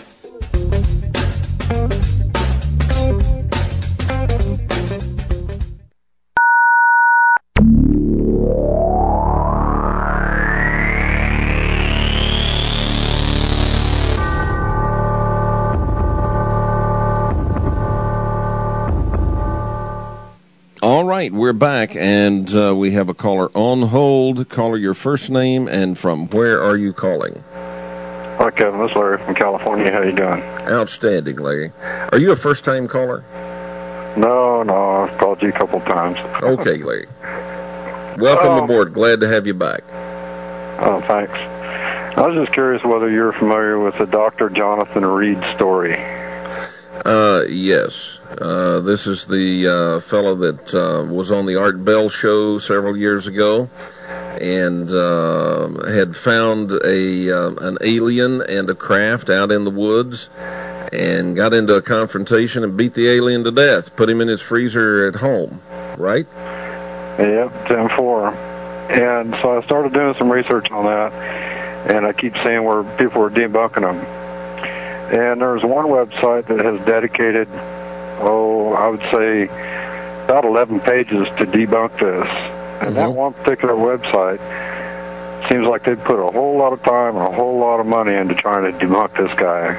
All right, we're back, and uh, we have a caller on hold. Caller, your first name and from where are you calling? Hi, Kevin. This is Larry from California. How you doing? Outstanding, Larry. Are you a first-time caller? No, no. I've called you a couple times. Okay, Larry. Welcome oh. aboard. Glad to have you back. Oh, thanks. I was just curious whether you're familiar with the Doctor Jonathan Reed story. Uh, yes. Uh, this is the uh, fellow that uh, was on the Art Bell show several years ago and uh, had found a uh, an alien and a craft out in the woods and got into a confrontation and beat the alien to death, put him in his freezer at home, right? Yep, ten four. And so I started doing some research on that, and I keep seeing where people are debunking them. And there's one website that has dedicated, oh, I would say about eleven pages to debunk this. And mm-hmm. that one particular website seems like they put a whole lot of time and a whole lot of money into trying to debunk this guy.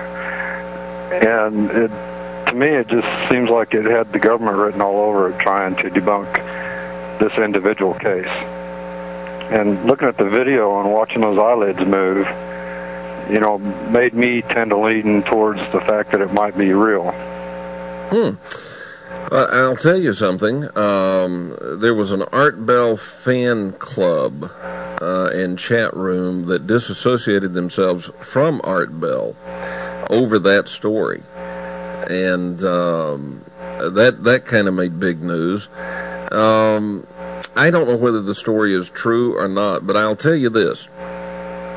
And it, to me, it just seems like it had the government written all over it trying to debunk this individual case. And looking at the video and watching those eyelids move, you know, made me tend to lean towards the fact that it might be real. Hmm. Uh, I'll tell you something. Um, there was an Art Bell fan club uh, and chat room that disassociated themselves from Art Bell over that story. And um, that, that kind of made big news. Um, I don't know whether the story is true or not, but I'll tell you this.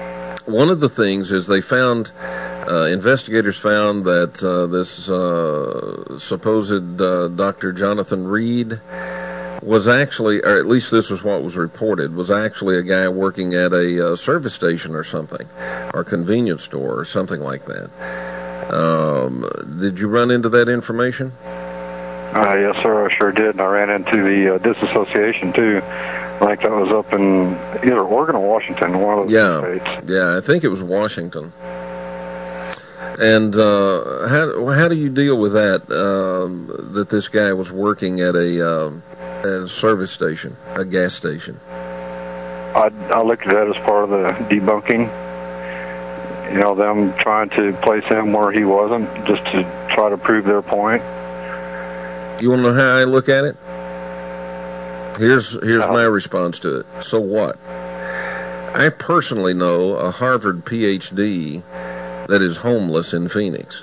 one of the things is they found, uh, investigators found that uh, this uh, supposed uh, Doctor Jonathan Reed was actually, or at least this was what was reported, was actually a guy working at a uh, service station or something, or convenience store or something like that. Um, did you run into that information? Uh, yes, sir, I sure did. And I ran into the uh, disassociation, too. I think that was up in either Oregon or Washington, one of those yeah. states. Yeah, I think it was Washington. And uh, how how do you deal with that, um, that this guy was working at a... Uh, at a service station, a gas station? I, I looked at that as part of the debunking. You know, them trying to place him where he wasn't, just to try to prove their point. You want to know how I look at it? Here's here's Uh-huh. my response to it. So what? I personally know a Harvard P H D that is homeless in Phoenix.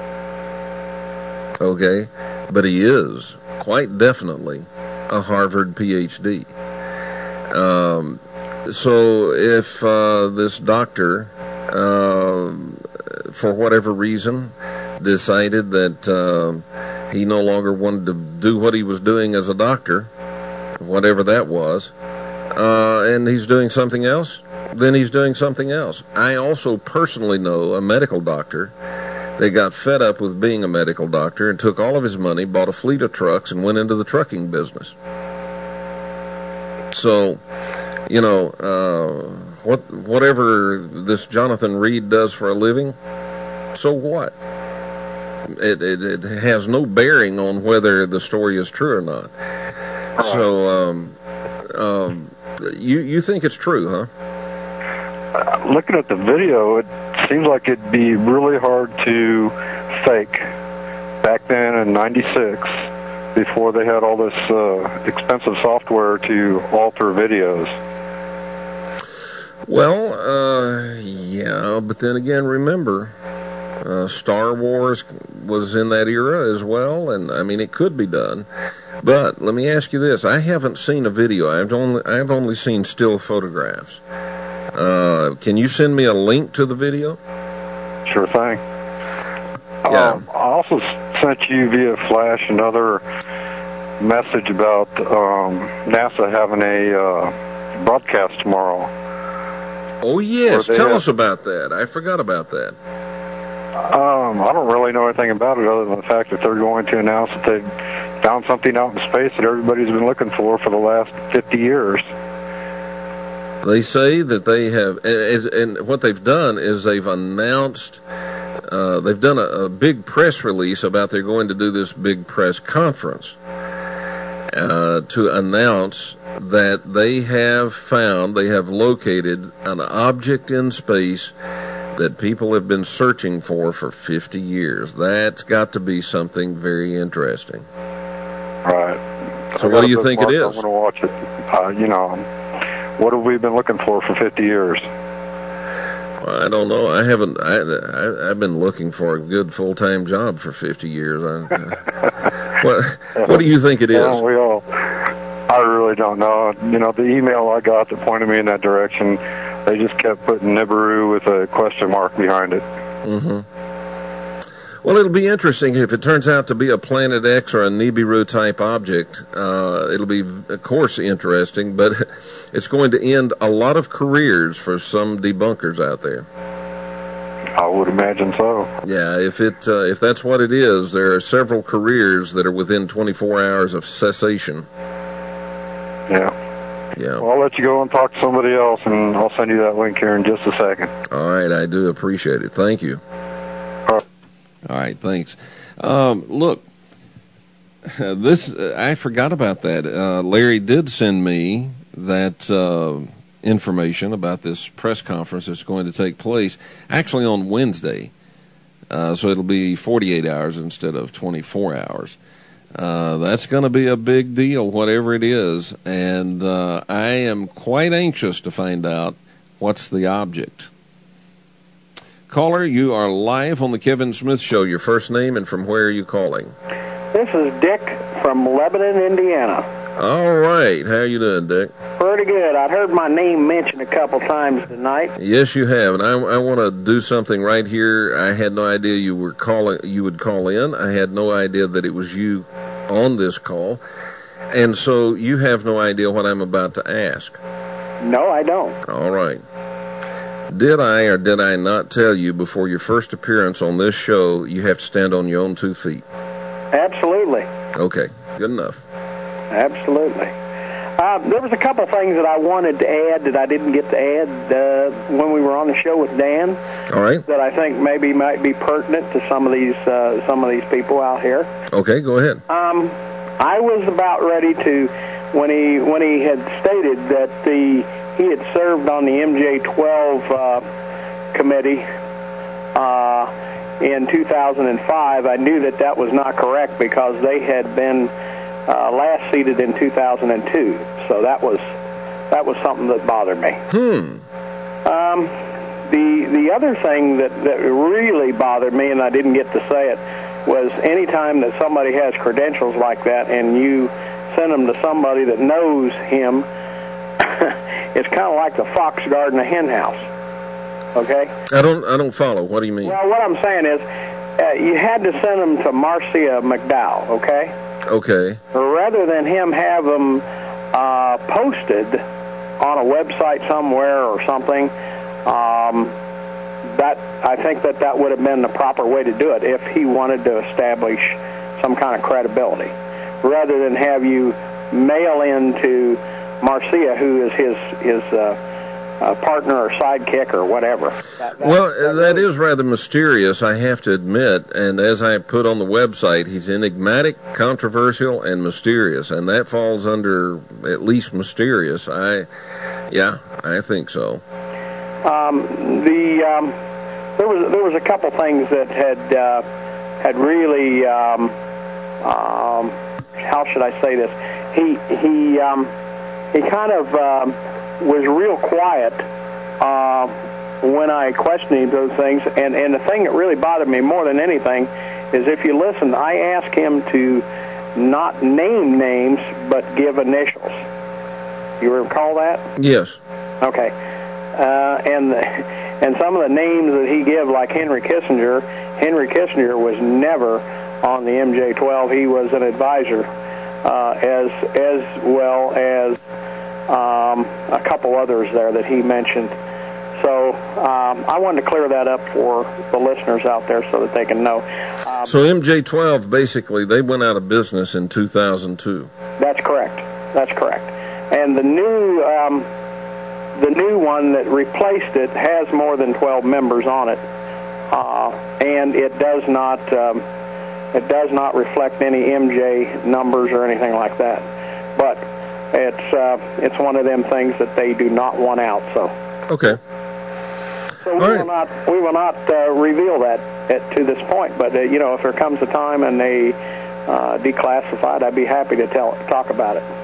Okay? But he is quite definitely a Harvard P H D. Um, so if uh, this doctor, uh, for whatever reason, decided that uh, he no longer wanted to do what he was doing as a doctor, whatever that was, uh, and he's doing something else, then he's doing something else. I also personally know a medical doctor that got fed up with being a medical doctor and took all of his money, bought a fleet of trucks, and went into the trucking business. So, you know, uh, what whatever this Jonathan Reed does for a living, so what? It, it, it has no bearing on whether the story is true or not. So, um, um, you you think it's true, huh? Uh, looking at the video, it seems like it'd be really hard to fake back then in ninety-six, before they had all this uh, expensive software to alter videos. Well, uh, yeah, but then again, remember, uh, Star Wars was in that era as well, and I mean, it could be done. But let me ask you this: I haven't seen a video. I've only I've only seen still photographs. Uh, can you send me a link to the video? Sure thing. Yeah. Um, I also sent you via flash another message about um, NASA having a uh, broadcast tomorrow. Oh yes, Or they tell have- us about that. I forgot about that. Um, I don't really know anything about it other than the fact that they're going to announce that they've found something out in space that everybody's been looking for for the last fifty years. They say that they have, and, and what they've done is they've announced, uh, they've done a, a big press release about they're going to do this big press conference uh, to announce that they have found, they have located an object in space that people have been searching for for fifty years. That's got to be something very interesting. Right. So I what got do you a think it bookmark. is? I'm going to watch it. Uh, you know, what have we been looking for for fifty years? Well, I don't know. I haven't. I, I I've been looking for a good full time job for fifty years. I, uh, what What do you think it is? Well, we all. I really don't know. You know, the email I got that pointed me in that direction, they just kept putting Nibiru with a question mark behind it. Mm-hmm. Well, it'll be interesting if it turns out to be a Planet X or a Nibiru type object. Uh, it'll be, of course, interesting, but it's going to end a lot of careers for some debunkers out there. I would imagine so. Yeah, if it uh, if that's what it is, there are several careers that are within twenty-four hours of cessation. Yeah. Yeah. Well, I'll let you go and talk to somebody else, and I'll send you that link here in just a second. All right, I do appreciate it. Thank you. All right. All right, thanks. Um, look, uh, this uh, I forgot about that. Uh, Larry did send me that uh, information about this press conference that's going to take place actually on Wednesday. Uh, so it'll be forty-eight hours instead of twenty-four hours. Uh, that's going to be a big deal, whatever it is, and uh, I am quite anxious to find out what's the object. Caller, you are live on the Kevin Smith Show. Your first name and from where are you calling? This is Dick from Lebanon, Indiana. All right. How are you doing, Dick? Pretty pretty good. I've heard my name mentioned a couple times tonight. Yes, you have, and I, I want to do something right here. I had no idea you were calling. You would call in. I had no idea that it was you on this call, and so you have no idea what I'm about to ask. No, I don't. All right. Did I or did I not tell you before your first appearance on this show you have to stand on your own two feet? Absolutely. Okay, good enough. Absolutely. Uh, there was a couple things that I wanted to add that I didn't get to add uh, when we were on the show with Dan. All right. That I think maybe might be pertinent to some of these uh, some of these people out here. Okay, go ahead. Um, I was about ready to when he when he had stated that the he had served on the M J twelve uh, committee uh, in two thousand five. I knew that that was not correct because they had been Uh, last seated in two thousand two, so that was that was something that bothered me. Hmm. Um, the the other thing that, that really bothered me, and I didn't get to say it, was any time that somebody has credentials like that and you send them to somebody that knows him, it's kind of like the fox guarding a hen house. Okay? I don't I don't follow. What do you mean? Well, what I'm saying is, uh, you had to send them to Marcia McDowell. Okay? Okay. Rather than him have them uh, posted on a website somewhere or something, um, that I think that that would have been the proper way to do it if he wanted to establish some kind of credibility. Rather than have you mail in to Marcia, who is his his uh, uh, partner or sidekick or whatever. That, that, well, that, that is rather mysterious, I have to admit. And as I put on the website, he's enigmatic, controversial, and mysterious. And that falls under at least mysterious. I, yeah, I think so. Um, the um, there was there was a couple things that had uh, had really um, um, how should I say this? He he um, he kind of um, was real quiet uh, when I questioned him those things, and and the thing that really bothered me more than anything is if you listen, I asked him to not name names but give initials. You recall that? Yes. Okay. Uh, and and some of the names that he gave, like Henry Kissinger, Henry Kissinger was never on the M J twelve. He was an advisor, uh, as as well as um, a couple others there that he mentioned. So um, I wanted to clear that up for the listeners out there so that they can know. Um, so M J twelve, basically, they went out of business in two thousand two. That's correct. That's correct. And the new um, the new one that replaced it has more than twelve members on it, uh, and it does not um, it does not reflect any M J numbers or anything like that. But it's uh, it's one of them things that they do not want out. So okay. So we All will right. not we will not uh, reveal that at, to this point. But uh, you know, if there comes a time and they uh, declassify it, I'd be happy to tell talk about it.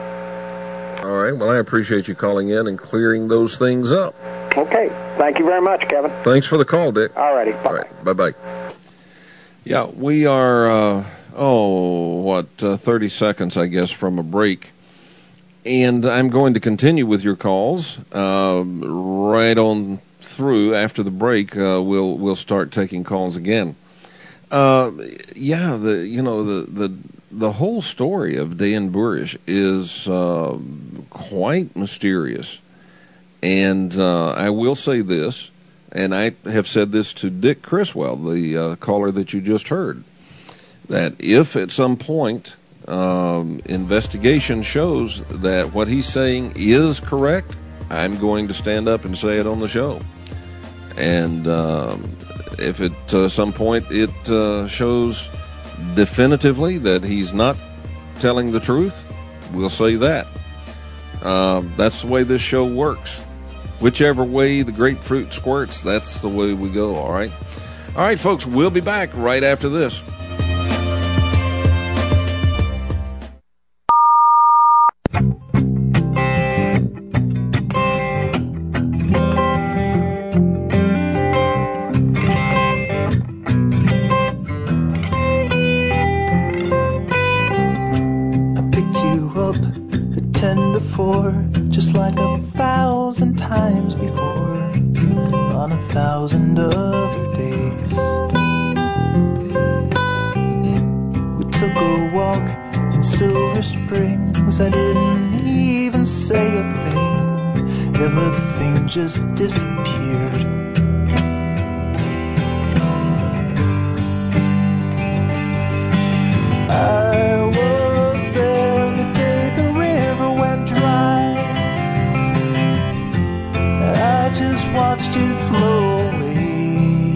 All right. Well, I appreciate you calling in and clearing those things up. Okay. Thank you very much, Kevin. Thanks for the call, Dick. All righty. Bye. All right. Bye-bye. Yeah, we are, uh, oh, what, uh, thirty seconds, I guess, from a break. And I'm going to continue with your calls uh, right on through. After the break, uh, we'll we'll start taking calls again. Uh, yeah, the you know the the the whole story of Dan Burisch is uh, quite mysterious, and uh, I will say this, and I have said this to Dick Criswell, the uh, caller that you just heard, that if at some point um, investigation shows that what he's saying is correct, I'm going to stand up and say it on the show. And um, if at uh, some point it uh, shows definitively that he's not telling the truth, we'll say that. Uh, that's the way this show works. Whichever way the grapefruit squirts, that's the way we go, all right? All right, folks, we'll be back right after this. Just like times before, on a thousand other days. We took a walk in Silver Springs. I didn't even say a thing. Everything just disappeared. I was there the day the river went dry. I just watched it flow away.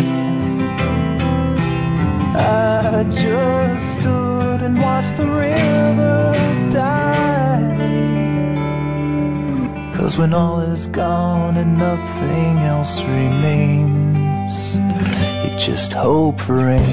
I just stood and watched the river die. 'Cause when all is gone and nothing else remains, you just hope for rain.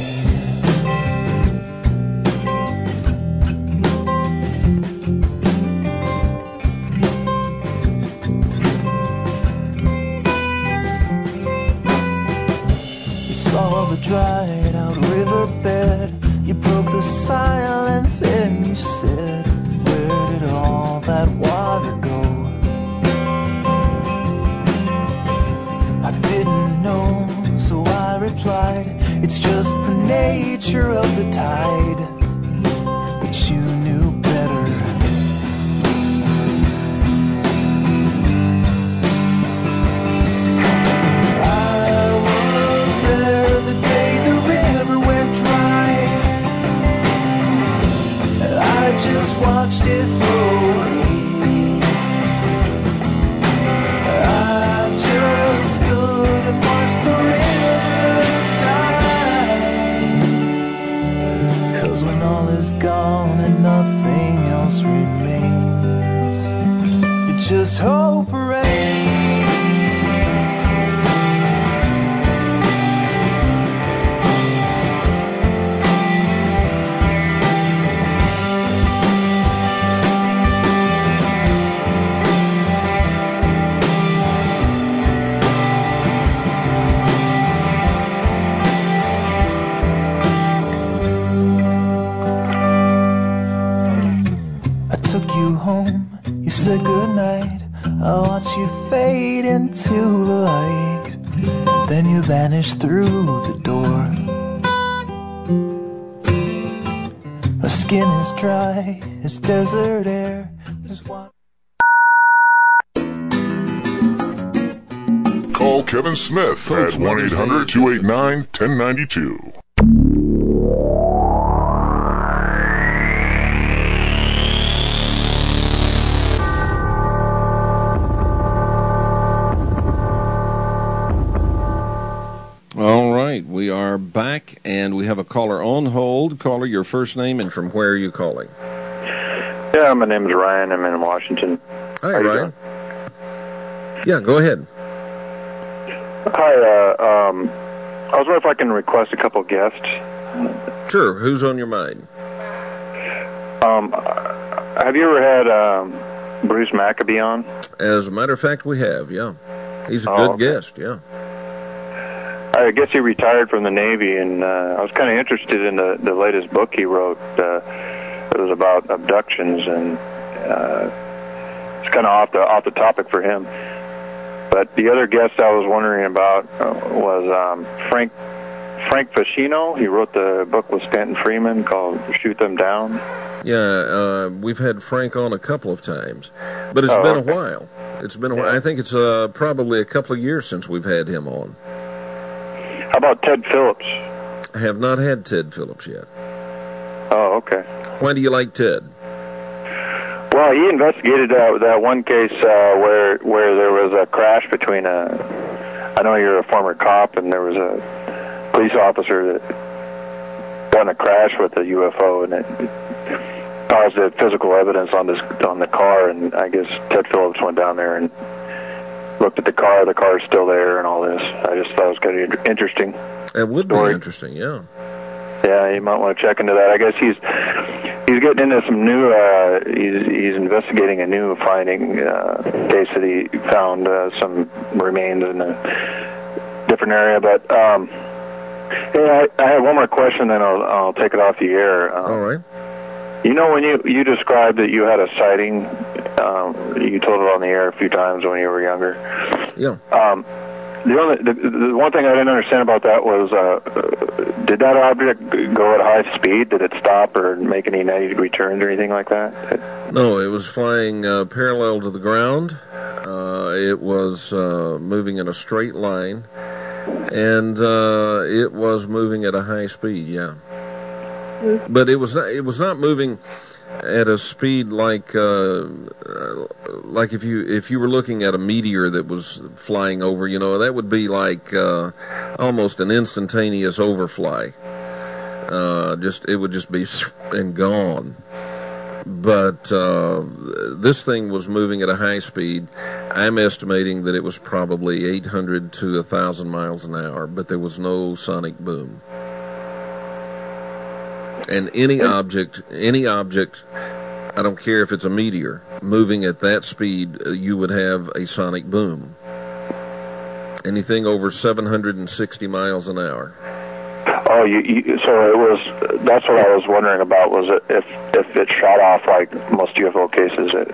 Dried out riverbed, you broke the silence and you said, where did all that water go? I didn't know, so I replied, it's just the nature of the tide. But you knew better. Watched it flow away. I just stood and watched the river die. 'Cause when all is gone and nothing else remains, you just hope for rain. Home, you said goodnight. I watched you fade into the light. Then you vanished through the door. My skin is dry as desert air. There's one. Call Kevin Smith at one eight hundred two eight nine one oh nine two. All right, we are back, and we have a caller on hold. Caller, your first name and from where are you calling? Yeah, my name is Ryan. I'm in Washington. Hi, Ryan. Yeah, go ahead. Hi, uh, um, I was wondering if I can request a couple guests. Sure, who's on your mind? Um, have you ever had um, Bruce Maccabee on? As a matter of fact, we have, yeah. He's a oh, good okay. guest, yeah. I guess he retired from the Navy, and uh, I was kind of interested in the, the latest book he wrote. Uh, it was about abductions, and uh, it's kind of off the off the topic for him. But the other guest I was wondering about uh, was um, Frank Frank Fascino. He wrote the book with Stanton Freeman called "Shoot Them Down." Yeah, uh, we've had Frank on a couple of times, but it's oh, been okay. a while. It's been a while. I think it's uh, probably a couple of years since we've had him on. How about Ted Phillips? I have not had Ted Phillips yet. Oh, okay. Why do you like Ted? Well, he investigated uh, that one case uh, where where there was a crash between a. I know you're a former cop, and there was a police officer that got in a crash with a U F O, and it caused the physical evidence on this on the car. And I guess Ted Phillips went down there and looked at the car. The car's still there, and all this. I just thought it was kind of interesting. It would story. be interesting, yeah. Yeah, you might want to check into that. I guess he's he's getting into some new. Uh, he's he's investigating a new finding uh, case that he found uh, some remains in a different area. But um, hey, I, I have one more question, then I'll I'll take it off the air. Um, All right. You know, when you you described that you had a sighting, um, you told it on the air a few times when you were younger. Yeah. Um, the only the, the one thing I didn't understand about that was, uh, did that object go at high speed? Did it stop or make any ninety degree turns or anything like that? No, it was flying uh, parallel to the ground. Uh, it was uh, moving in a straight line, and uh, it was moving at a high speed. Yeah, but it was not. It was not moving at a speed like uh, like if you if you were looking at a meteor that was flying over, you know, that would be like uh, almost an instantaneous overfly. Uh, just it would just be and gone. But uh, this thing was moving at a high speed. I'm estimating that it was probably eight hundred to one thousand miles an hour, but there was no sonic boom. And any object, any object, I don't care if it's a meteor, moving at that speed, uh, you would have a sonic boom. Anything over seven hundred sixty miles an hour. Oh, you, you, so it was. That's what I was wondering about. Was it if if it shot off like most U F O cases? It,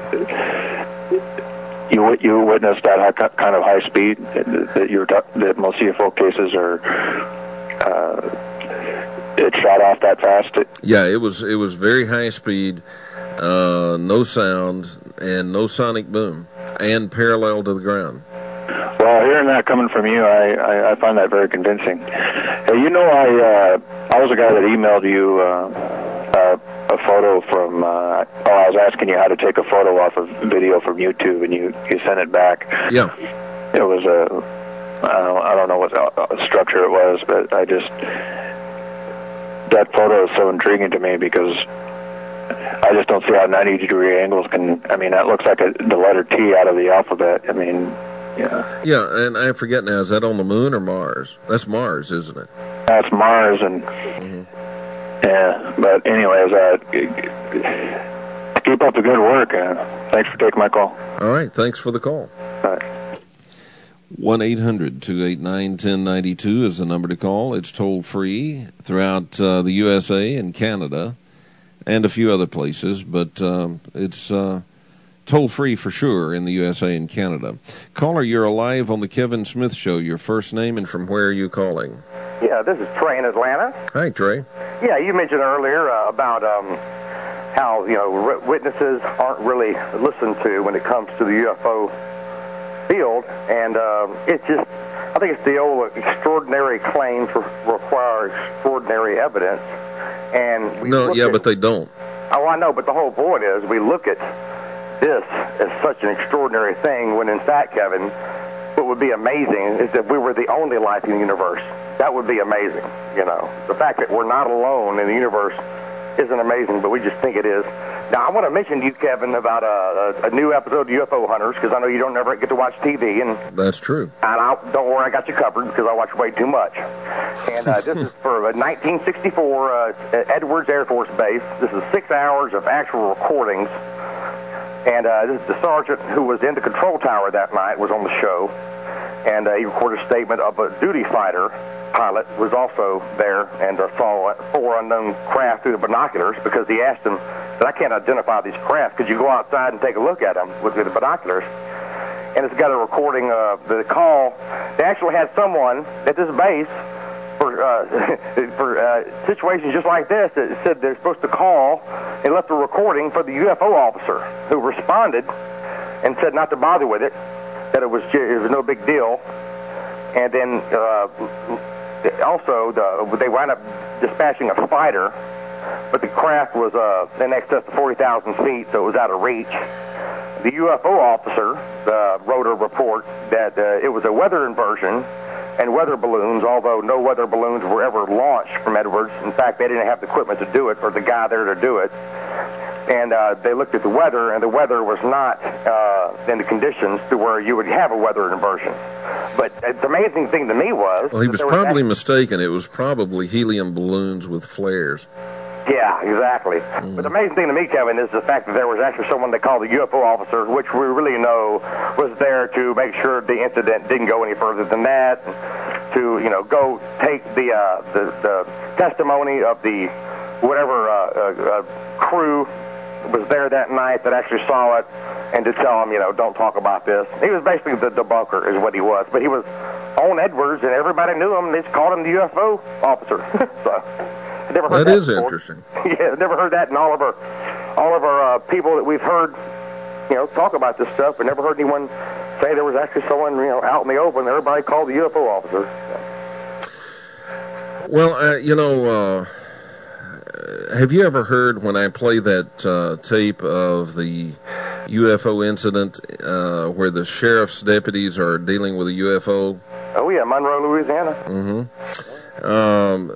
it, you you witnessed that high, kind of high speed that you're that most U F O cases are. Uh, it shot off that fast. It, yeah, it was. It was very high speed, uh, no sound and no sonic boom, and parallel to the ground. Well, hearing that coming from you, I, I, I find that very convincing. Hey, you know, I uh, I was a guy that emailed you uh, uh, a photo from. Uh, oh, I was asking you how to take a photo off of video from YouTube, and you, you sent it back. Yeah. It was a. I don't, I don't know what uh, structure it was, but I just that photo is so intriguing to me because I just don't see how ninety degree angles can. I mean, that looks like a, the letter T out of the alphabet. I mean. Yeah. Yeah, and I forget now, is that on the moon or Mars? That's Mars, isn't it? That's Mars, and mm-hmm. yeah. But anyways, uh, keep up the good work. Uh, thanks for taking my call. All right, thanks for the call. All right. one eight hundred two eight nine one zero nine two is the number to call. It's toll free throughout uh, the U S A and Canada and a few other places, but um, it's... Uh, toll-free for sure in the U S A and Canada. Caller, you're alive on the Kevin Smith Show. Your first name and from where are you calling? Yeah, this is Trey in Atlanta. Hi, Trey. Yeah, you mentioned earlier uh, about um, how, you know, r- witnesses aren't really listened to when it comes to the U F O field. And um, it's just, I think it's the old extraordinary claims require extraordinary evidence. And we No, yeah, at, but they don't. Oh, I know, but the whole point is we look at this is such an extraordinary thing when in fact, Kevin, what would be amazing is if we were the only life in the universe. That would be amazing, you know. The fact that we're not alone in the universe isn't amazing, but we just think it is. Now, I want to mention to you, Kevin, about a, a, a new episode of U F O Hunters, because I know you don't ever get to watch T V. And that's true. And I, don't worry, I got you covered, because I watch way too much. And uh, this is for uh, nineteen sixty-four uh, Edwards Air Force Base. This is six hours of actual recordings. And uh, this is the sergeant who was in the control tower that night was on the show, and uh, he recorded a statement of a duty fighter pilot who was also there and uh, saw four unknown craft through the binoculars because he asked him, "I can't identify these craft. Could you go outside and take a look at them with the binoculars?" And it's got a recording of the call. They actually had someone at this base for uh, for uh, situations just like this that said they're supposed to call and left a recording for the U F O officer who responded and said not to bother with it, that it was it was no big deal. And then uh, also the, they wound up dispatching a fighter, but the craft was uh, in excess of forty thousand feet, so it was out of reach. The U F O officer uh, wrote a report that uh, it was a weather inversion and weather balloons, although no weather balloons were ever launched from Edwards. In fact, they didn't have the equipment to do it or the guy there to do it. And uh, they looked at the weather, and the weather was not uh, in the conditions to where you would have a weather inversion. But the amazing thing to me was... Well, he was probably actually, mistaken. It was probably helium balloons with flares. Yeah, exactly. Mm. But the amazing thing to me, Kevin, is the fact that there was actually someone they called the U F O officer, which we really know was there to make sure the incident didn't go any further than that, to, you know, go take the uh, the, the testimony of the whatever uh, uh, uh, crew was there that night that actually saw it, and to tell him, you know, don't talk about this. He was basically the debunker is what he was. But he was on Edwards, and everybody knew him. They just called him the U F O officer. So I never heard that, that is before. Interesting. Yeah, never heard that in all of our all of our uh, people that we've heard, you know, talk about this stuff. We never heard anyone say there was actually someone, you know, out in the open. Everybody called the U F O officer. Well, uh, you know, uh, have you ever heard when I play that uh, tape of the U F O incident uh, where the sheriff's deputies are dealing with a U F O? Oh, yeah, Monroe, Louisiana. Mm-hmm. Um,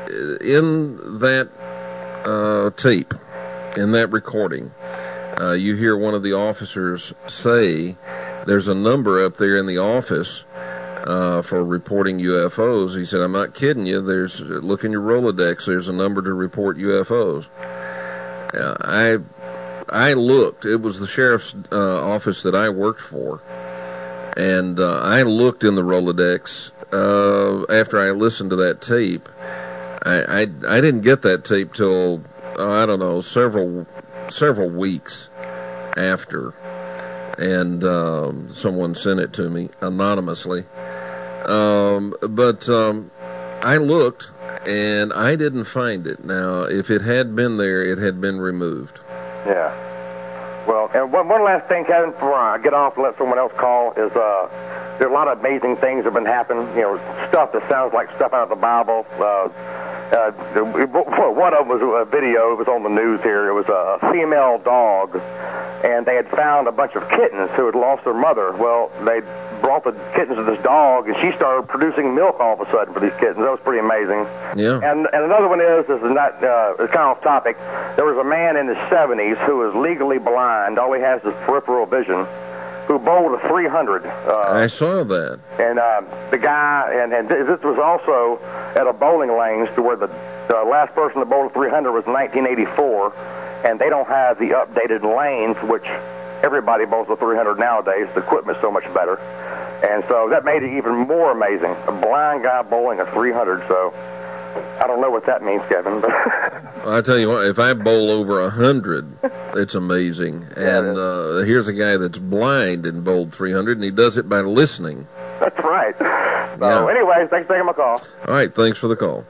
in that uh, tape, in that recording, uh, you hear one of the officers say, there's a number up there in the office uh, for reporting U F Os. He said, I'm not kidding you. There's, look in your Rolodex, there's a number to report U F Os. Uh, I I looked. It was the sheriff's uh, office that I worked for. And uh, I looked in the Rolodex uh, after I listened to that tape. I, I, I didn't get that tape till, uh, I don't know, several several weeks after. And um, someone sent it to me anonymously. Um, but um, I looked, and I didn't find it. Now, if it had been there, it had been removed. Yeah. Well, and one, one last thing, Kevin, before I get off and let someone else call, is uh, there are a lot of amazing things that have been happening. You know, stuff that sounds like stuff out of the Bible. Uh, uh, one of them was a video. It was on the news here. It was a female dog, and they had found a bunch of kittens who had lost their mother. Well, they brought the kittens to this dog, and she started producing milk all of a sudden for these kittens. That was pretty amazing. Yeah. And and another one is, this is not, uh, it's kind of off topic. There was a man in his seventies who was legally blind. All he has is peripheral vision, who bowled a three hundred. Uh, I saw that. And uh, the guy, and, and this was also at a bowling lanes to where the, the last person that bowled a three hundred was nineteen eighty-four, and they don't have the updated lanes, which everybody bowls a three hundred nowadays. The equipment's so much better. And so that made it even more amazing. A blind guy bowling a three hundred, so I don't know what that means, Kevin. But I tell you what, if I bowl over a hundred, it's amazing. And uh, here's a guy that's blind and bowled three hundred, and he does it by listening. That's right. So, Yeah. anyways, thanks for taking my call. All right, thanks for the call.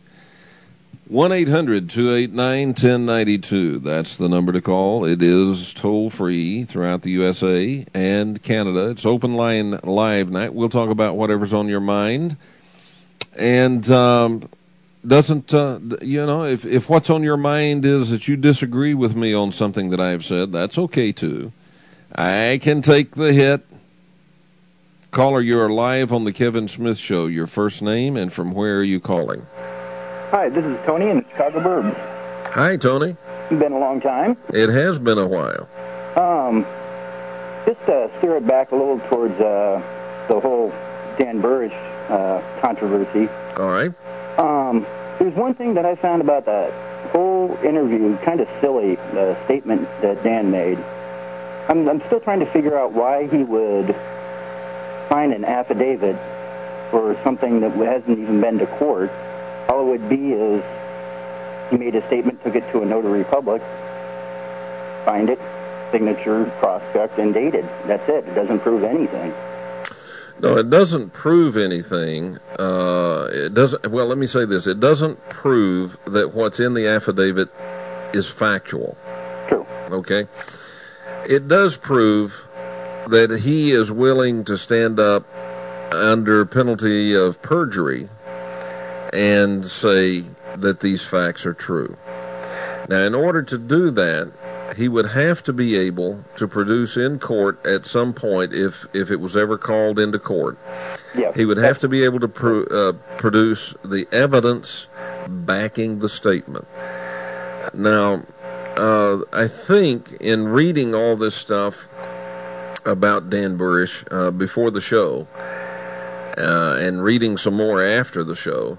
one eight hundred two eight nine one zero nine two. That's the number to call. It is toll-free throughout the U S A and Canada. It's open line live night. We'll talk about whatever's on your mind. And um, doesn't, uh, you know, if, if what's on your mind is that you disagree with me on something that I have said, that's okay, too. I can take the hit. Caller, you are live on the Kevin Smith Show. Your first name and from where are you calling? Hi, this is Tony in the Chicago Burbs. Hi, Tony. Been a long time. It has been a while. Um, just to steer it back a little towards uh, the whole Dan Burrish uh, controversy. All right. Um, there's one thing that I found about that whole interview kind of silly, the statement that Dan made. I'm, I'm still trying to figure out why he would sign an affidavit for something that hasn't even been to court. All it would be is he made a statement, took it to a notary public, signed it, signature, cross-checked, and dated. That's it. It doesn't prove anything. No, it doesn't prove anything. Uh, it doesn't. Well, let me say this. It doesn't prove that what's in the affidavit is factual. True. Okay? It does prove that he is willing to stand up under penalty of perjury and say that these facts are true. Now, in order to do that, he would have to be able to produce in court at some point, if if it was ever called into court, yes. he would have to be able to pro, uh, produce the evidence backing the statement. Now, uh, I think in reading all this stuff about Dan Burrish uh, before the show, uh, and reading some more after the show,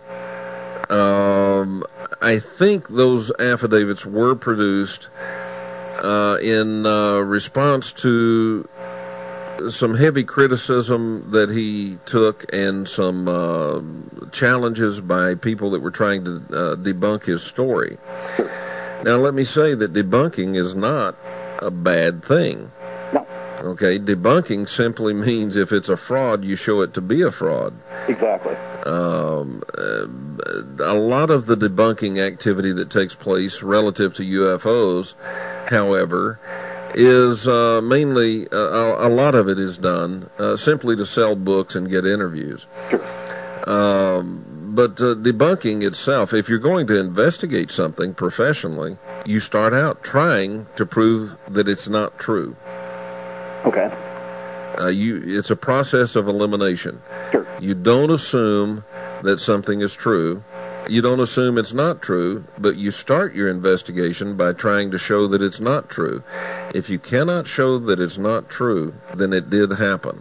um, I think those affidavits were produced uh, in uh, response to some heavy criticism that he took and some uh, challenges by people that were trying to uh, debunk his story. Now, let me say that debunking is not a bad thing. No. Okay, debunking simply means if it's a fraud, you show it to be a fraud. Exactly. Um, uh, a lot of the debunking activity that takes place relative to U F Os, however, is uh, mainly, uh, a, a lot of it is done uh, simply to sell books and get interviews. Sure. Um, but uh, debunking itself, if you're going to investigate something professionally, you start out trying to prove that it's not true. Okay. Uh, you, it's a process of elimination. Sure. You don't assume that something is true. You don't assume it's not true, but you start your investigation by trying to show that it's not true. If you cannot show that it's not true, then it did happen.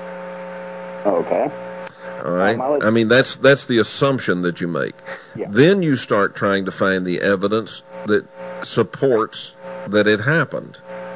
Okay. All right. Um, I mean, that's that's the assumption that you make. Yeah. Then you start trying to find the evidence that supports that it happened.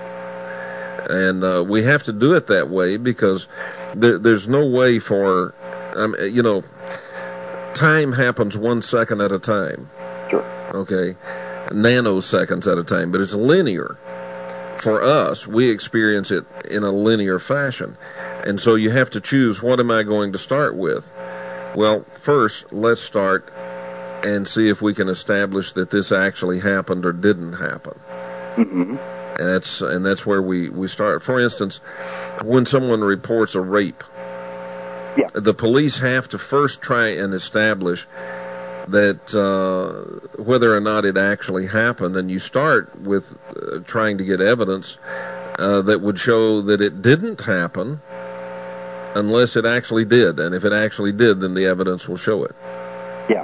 And uh, we have to do it that way because there, there's no way for, um, you know, time happens one second at a time. Sure. Okay. Nanoseconds at a time, but it's linear. For us, we experience it in a linear fashion. And so you have to choose, what am I going to start with? Well, first, let's start and see if we can establish that this actually happened or didn't happen. Mm-hmm. And that's and that's where we, we start. For instance, when someone reports a rape, yeah. the police have to first try and establish that uh, whether or not it actually happened, and you start with uh, trying to get evidence uh, that would show that it didn't happen unless it actually did. And if it actually did, then the evidence will show it. Yeah.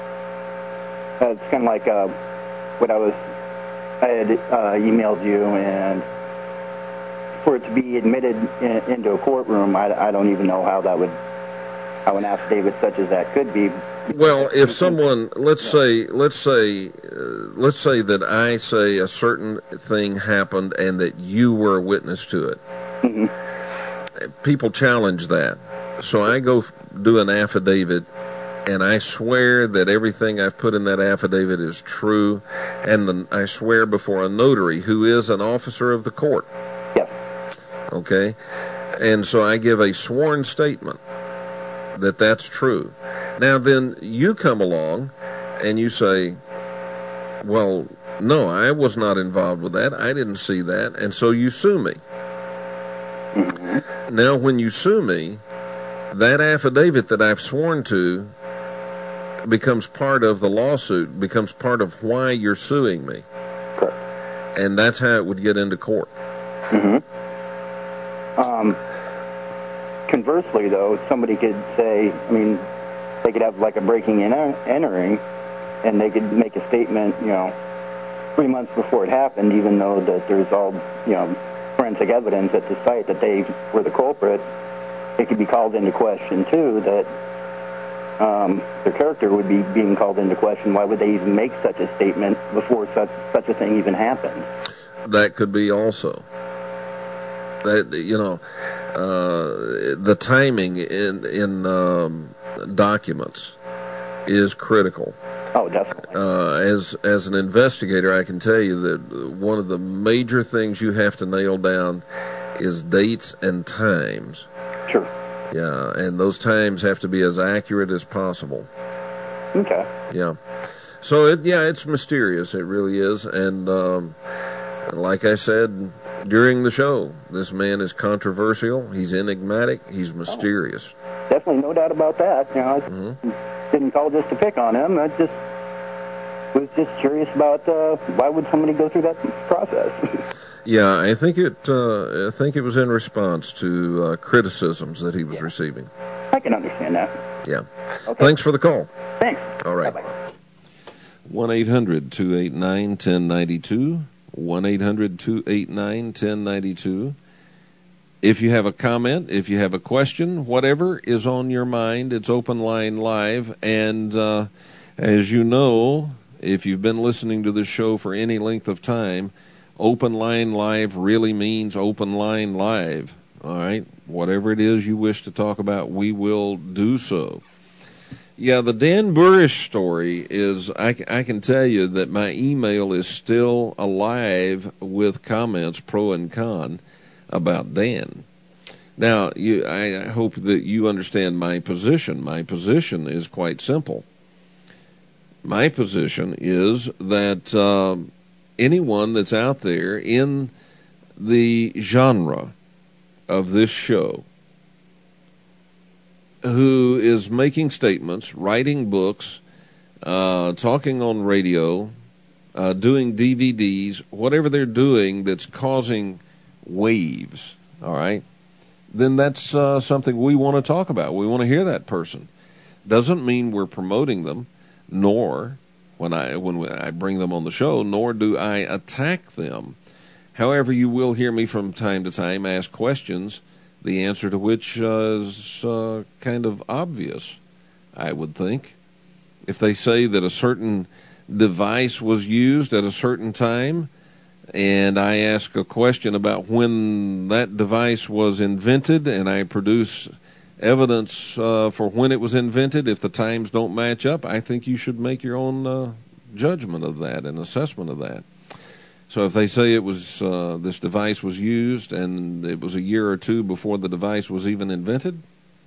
Uh, it's kind of like uh, what I was, I had uh, emailed you, and for it to be admitted in, into a courtroom, I, I don't even know how that would, how an affidavit such as that could be. Well, if someone, let's say, let's say, uh, let's say that I say a certain thing happened and that you were a witness to it. Mm-hmm. People challenge that. So I go f- do an affidavit, and I swear that everything I've put in that affidavit is true, and the, I swear before a notary who is an officer of the court. Yes. Okay? And so I give a sworn statement that that's true. Now then you come along and you say, well, no, I was not involved with that. I didn't see that. And so you sue me. Mm-hmm. Now when you sue me, that affidavit that I've sworn to becomes part of the lawsuit, becomes part of why you're suing me. Correct. And that's how it would get into court. Mm-hmm. Um, conversely, though, somebody could say, I mean, they could have like a breaking and entering, and they could make a statement, you know, three months before it happened, even though that there's all, you know, forensic evidence at the site that they were the culprit. It could be called into question, too, that um, their character would be being called into question. Why would they even make such a statement before such, such a thing even happened? That could be also. That, you know, uh, the timing in, in um, documents is critical. Oh, definitely. Uh, as as an investigator, I can tell you that one of the major things you have to nail down is dates and times. Sure. Yeah, and those times have to be as accurate as possible. Okay. Yeah. So, it, yeah, it's mysterious. It really is. And um, like I said during the show, this man is controversial. He's enigmatic. He's mysterious. Oh, definitely, no doubt about that. You know, I mm-hmm. didn't call just to pick on him. I just was just curious about uh, why would somebody go through that process. Yeah, I think it. Uh, I think it was in response to uh, criticisms that he was yeah. receiving. I can understand that. Yeah. Okay. Thanks for the call. Thanks. All right. Bye-bye. one eight hundred two eight nine one zero nine two. one eight hundred two eight nine one zero nine two. If you have a comment, if you have a question, whatever is on your mind, it's Open Line Live. And uh, as you know, if you've been listening to this show for any length of time, Open Line Live really means Open Line Live. All right? Whatever it is you wish to talk about, we will do so. Yeah, the Dan Burish story is, I, I can tell you that my email is still alive with comments pro and con about Dan. Now, you, I hope that you understand my position. My position is quite simple. My position is that uh, anyone that's out there in the genre of this show who is making statements, writing books, uh, talking on radio, uh, doing D V Ds, whatever they're doing that's causing waves, all right, then that's uh, something we want to talk about. We want to hear that person. Doesn't mean we're promoting them, nor when I when I bring them on the show, nor do I attack them. However, you will hear me from time to time ask questions, the answer to which uh, is uh, kind of obvious, I would think. If they say that a certain device was used at a certain time, and I ask a question about when that device was invented, and I produce evidence uh, for when it was invented, if the times don't match up, I think you should make your own uh, judgment of that and assessment of that. So if they say it was uh, this device was used and it was a year or two before the device was even invented,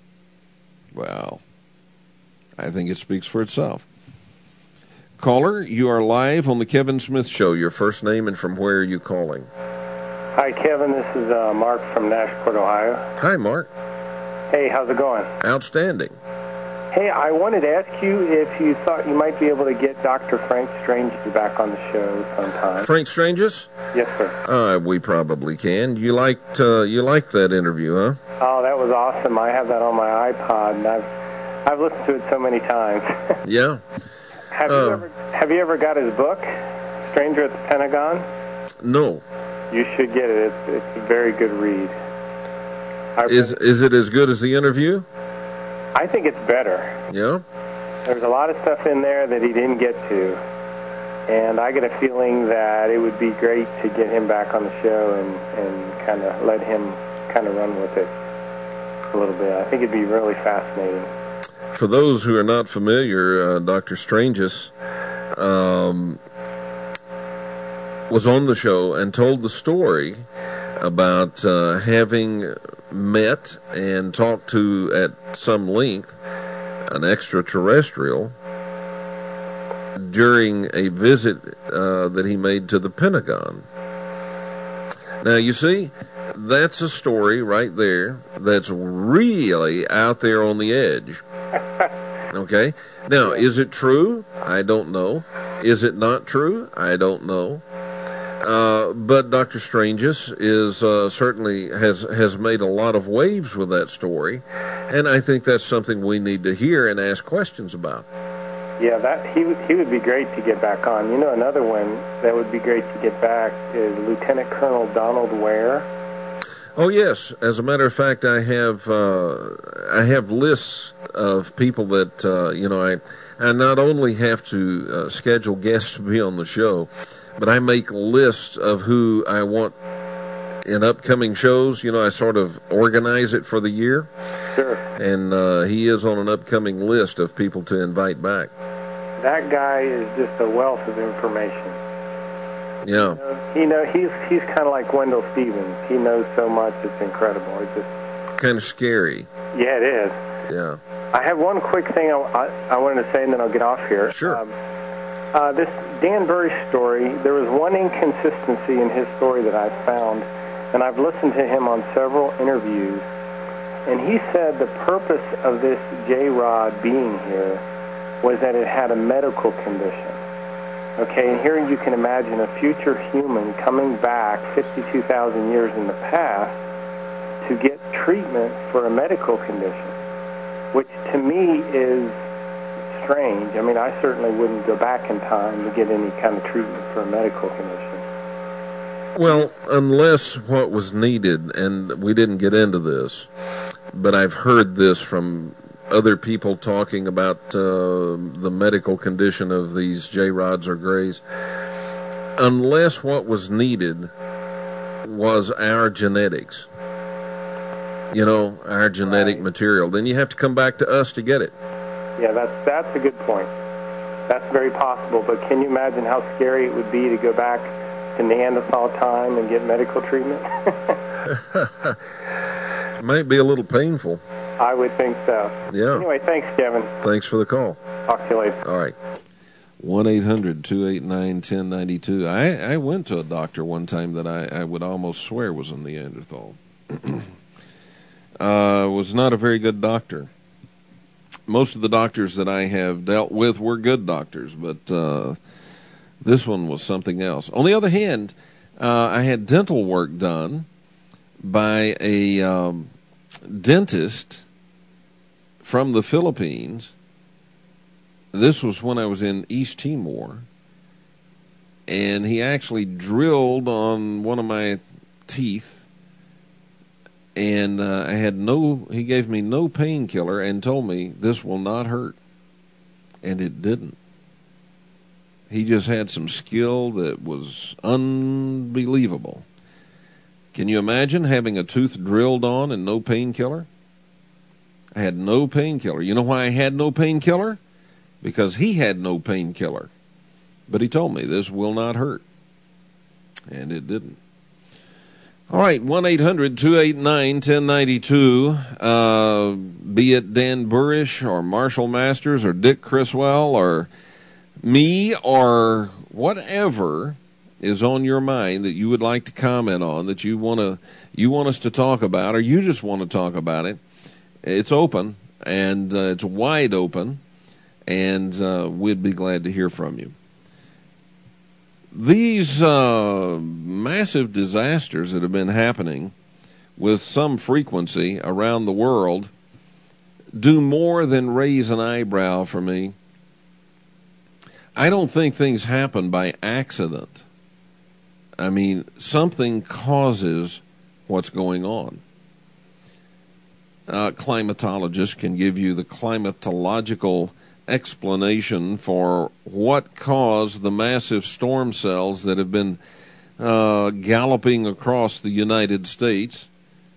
well, I think it speaks for itself. Caller, you are live on the Kevin Smith Show. Your first name and from where are you calling? Hi, Kevin. This is uh, Mark from Nashport, Ohio. Hi, Mark. Hey, how's it going? Outstanding. Hey, I wanted to ask you if you thought you might be able to get Doctor Frank Stranges back on the show sometime. Frank Stranges? Yes, sir. Uh, we probably can. You liked uh, you liked that interview, huh? Oh, that was awesome. I have that on my iPod, and I've I've listened to it so many times. Yeah. Have uh, you ever have you ever got his book, Stranger at the Pentagon? No. You should get it. It's it's a very good read. I is read, is it as good as the interview? I think it's better. Yeah? There's a lot of stuff in there that he didn't get to. And I get a feeling that it would be great to get him back on the show and, and kind of let him kind of run with it a little bit. I think it'd be really fascinating. For those who are not familiar, uh, Doctor Stranges um, was on the show and told the story about uh, having met and talked to at some length an extraterrestrial during a visit uh, that he made to the Pentagon. Now, you see, that's a story right there that's really out there on the edge. Okay? Now, is it true? I don't know. Is it not true? I don't know. Uh, but Doctor Stranges is uh, certainly has has made a lot of waves with that story, and I think that's something we need to hear and ask questions about. Yeah, that he he would be great to get back on. You know, another one that would be great to get back is Lieutenant Colonel Donald Ware. Oh yes, as a matter of fact, I have uh, I have lists of people that uh, you know I I not only have to uh, schedule guests to be on the show, but I make lists of who I want in upcoming shows. You know, I sort of organize it for the year. Sure. And uh, he is on an upcoming list of people to invite back. That guy is just a wealth of information. Yeah. You know, he's he's kind of like Wendell Stevens. He knows so much; it's incredible. It's just kind of scary. Yeah, it is. Yeah. I have one quick thing I, I, I wanted to say, and then I'll get off here. Sure. Um, uh, this Dan Burish story, there was one inconsistency in his story that I found, and I've listened to him on several interviews, and he said the purpose of this J-Rod being here was that it had a medical condition. Okay, and here you can imagine a future human coming back fifty-two thousand years in the past to get treatment for a medical condition, which to me is strange. I mean, I certainly wouldn't go back in time to get any kind of treatment for a medical condition. Well, unless what was needed, and we didn't get into this, but I've heard this from other people talking about uh, the medical condition of these J-Rods or Greys. Unless what was needed was our genetics, you know, our genetic right. material, then you have to come back to us to get it. Yeah, that's that's a good point. That's very possible, but can you imagine how scary it would be to go back to Neanderthal time and get medical treatment? It might be a little painful. I would think so. Yeah. Anyway, thanks, Kevin. Thanks for the call. Talk to you later. All right. one eight hundred two eight nine one zero nine two. I, I went to a doctor one time that I, I would almost swear was a Neanderthal. uh, was not a very good doctor. Most of the doctors that I have dealt with were good doctors, but uh, this one was something else. On the other hand, uh, I had dental work done by a um, dentist from the Philippines. This was when I was in East Timor, and he actually drilled on one of my teeth, and uh, I had no, he gave me no painkiller and told me this will not hurt, and it didn't. He just had some skill that was unbelievable. Can you imagine having a tooth drilled on and no painkiller? I had no painkiller. You know why I had no painkiller? Because he had no painkiller. But he told me this will not hurt. And it didn't. All right, one eight hundred two eight nine one zero nine two. Uh, be it Dan Burrish or Marshall Masters or Dick Criswell or me or whatever is on your mind that you would like to comment on, that you want to you want us to talk about, or you just want to talk about it, it's open, and uh, it's wide open, and uh, we'd be glad to hear from you. These uh, massive disasters that have been happening with some frequency around the world do more than raise an eyebrow for me. I don't think things happen by accident. I mean, something causes what's going on. Uh, climatologists can give you the climatological explanation for what caused the massive storm cells that have been uh, galloping across the United States.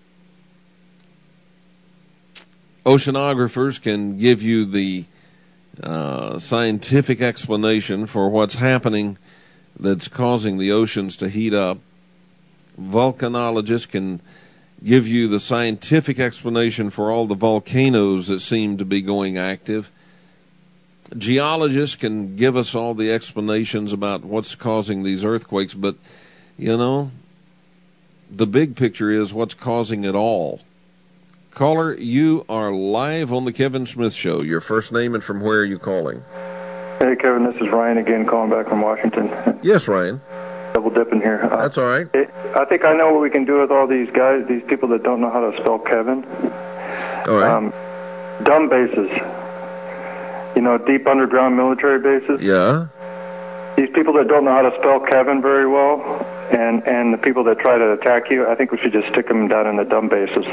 Oceanographers can give you the uh, scientific explanation for what's happening that's causing the oceans to heat up. Volcanologists can give you the scientific explanation for all the volcanoes that seem to be going active. Geologists can give us all the explanations about what's causing these earthquakes, but, you know, the big picture is what's causing it all. Caller, you are live on the Kevin Smith Show. Your first name and from where are you calling? Hey, Kevin, this is Ryan again, calling back from Washington. Yes, Ryan. Double dipping here. Uh, That's all right. It, I think I know what we can do with all these guys, these people that don't know how to spell Kevin. All right. Um, dumb bases. You know, deep underground military bases. Yeah. These people that don't know how to spell Kevin very well, and, and the people that try to attack you, I think we should just stick them down in the dumb bases.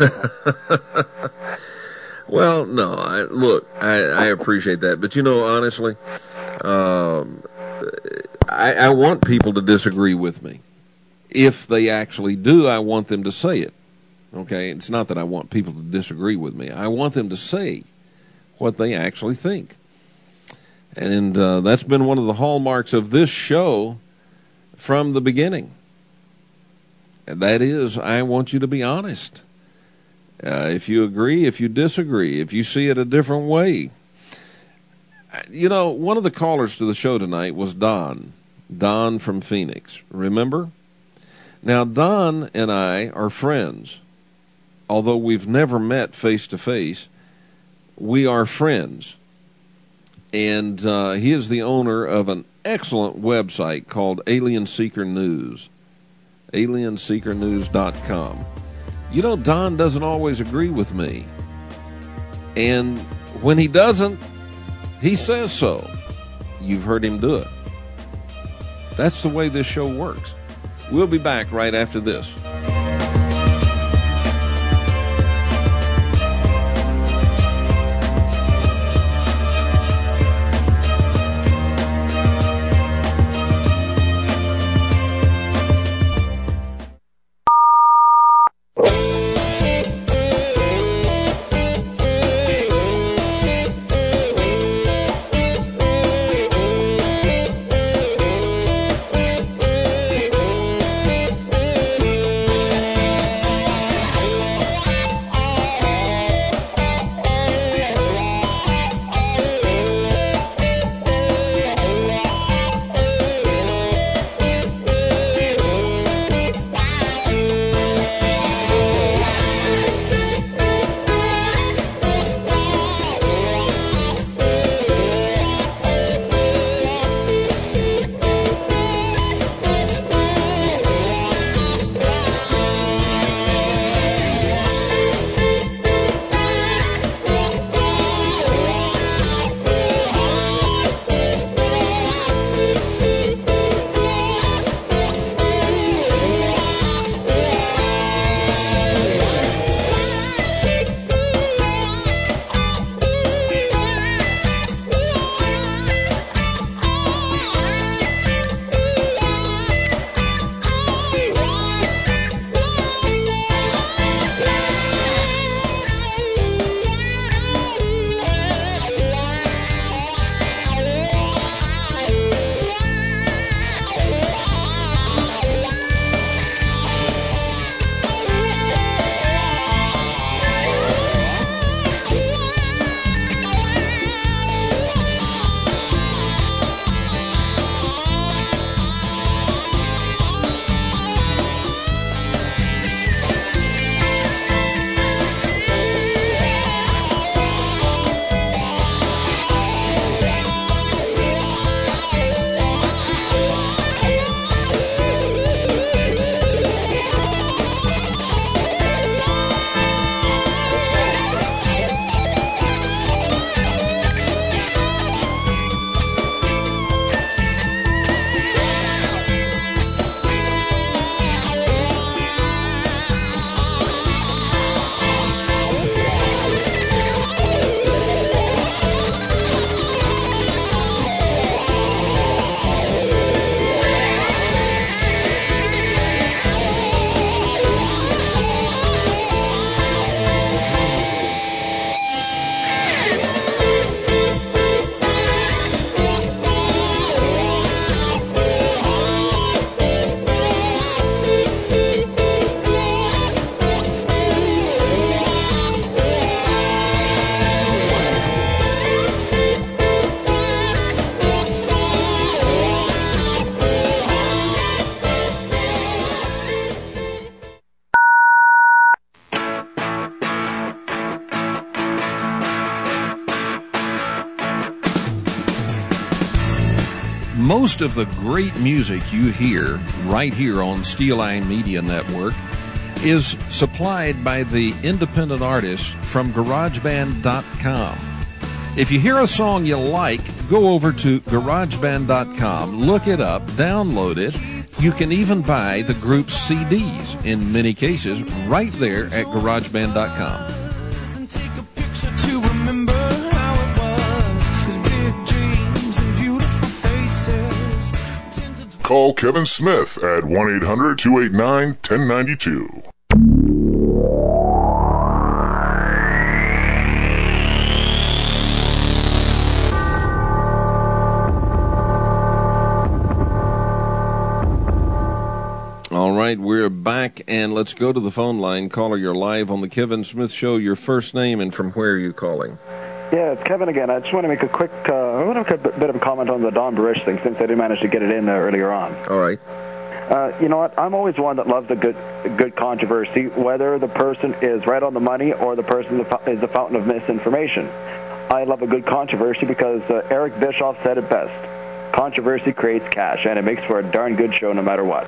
Well, no, I, look, I, I appreciate that. But, you know, honestly, um, I, I want people to disagree with me. If they actually do, I want them to say it. Okay? It's not that I want people to disagree with me. I want them to say what they actually think. And uh, that's been one of the hallmarks of this show from the beginning. And that is, I want you to be honest. Uh, if you agree, if you disagree, if you see it a different way. You know, one of the callers to the show tonight was Don. Don from Phoenix. Remember? Now, Don and I are friends. Although we've never met face to face, we are friends. And uh, he is the owner of an excellent website called Alien Seeker News. alien seeker news dot com. You know, Don doesn't always agree with me. And when he doesn't, he says so. You've heard him do it. That's the way this show works. We'll be back right after this. Most of the great music you hear right here on Steel Line Media Network is supplied by the independent artists from GarageBand dot com. If you hear a song you like, go over to GarageBand dot com, look it up, download it. You can even buy the group's C Ds, in many cases, right there at GarageBand dot com. Call Kevin Smith at one eight hundred two eight nine one oh nine two. All right, we're back, and let's go to the phone line. Caller, you're live on the Kevin Smith Show. Your first name and from where are you calling? Yeah, it's Kevin again. I just want to make a quick, uh, I want to make a bit of a comment on the Don Barish thing, since I didn't manage to get it in there earlier on. All right. Uh, you know what? I'm always one that loves a good, a good controversy, whether the person is right on the money or the person is a fountain of misinformation. I love a good controversy because uh, Eric Bischoff said it best. Controversy creates cash, and it makes for a darn good show no matter what.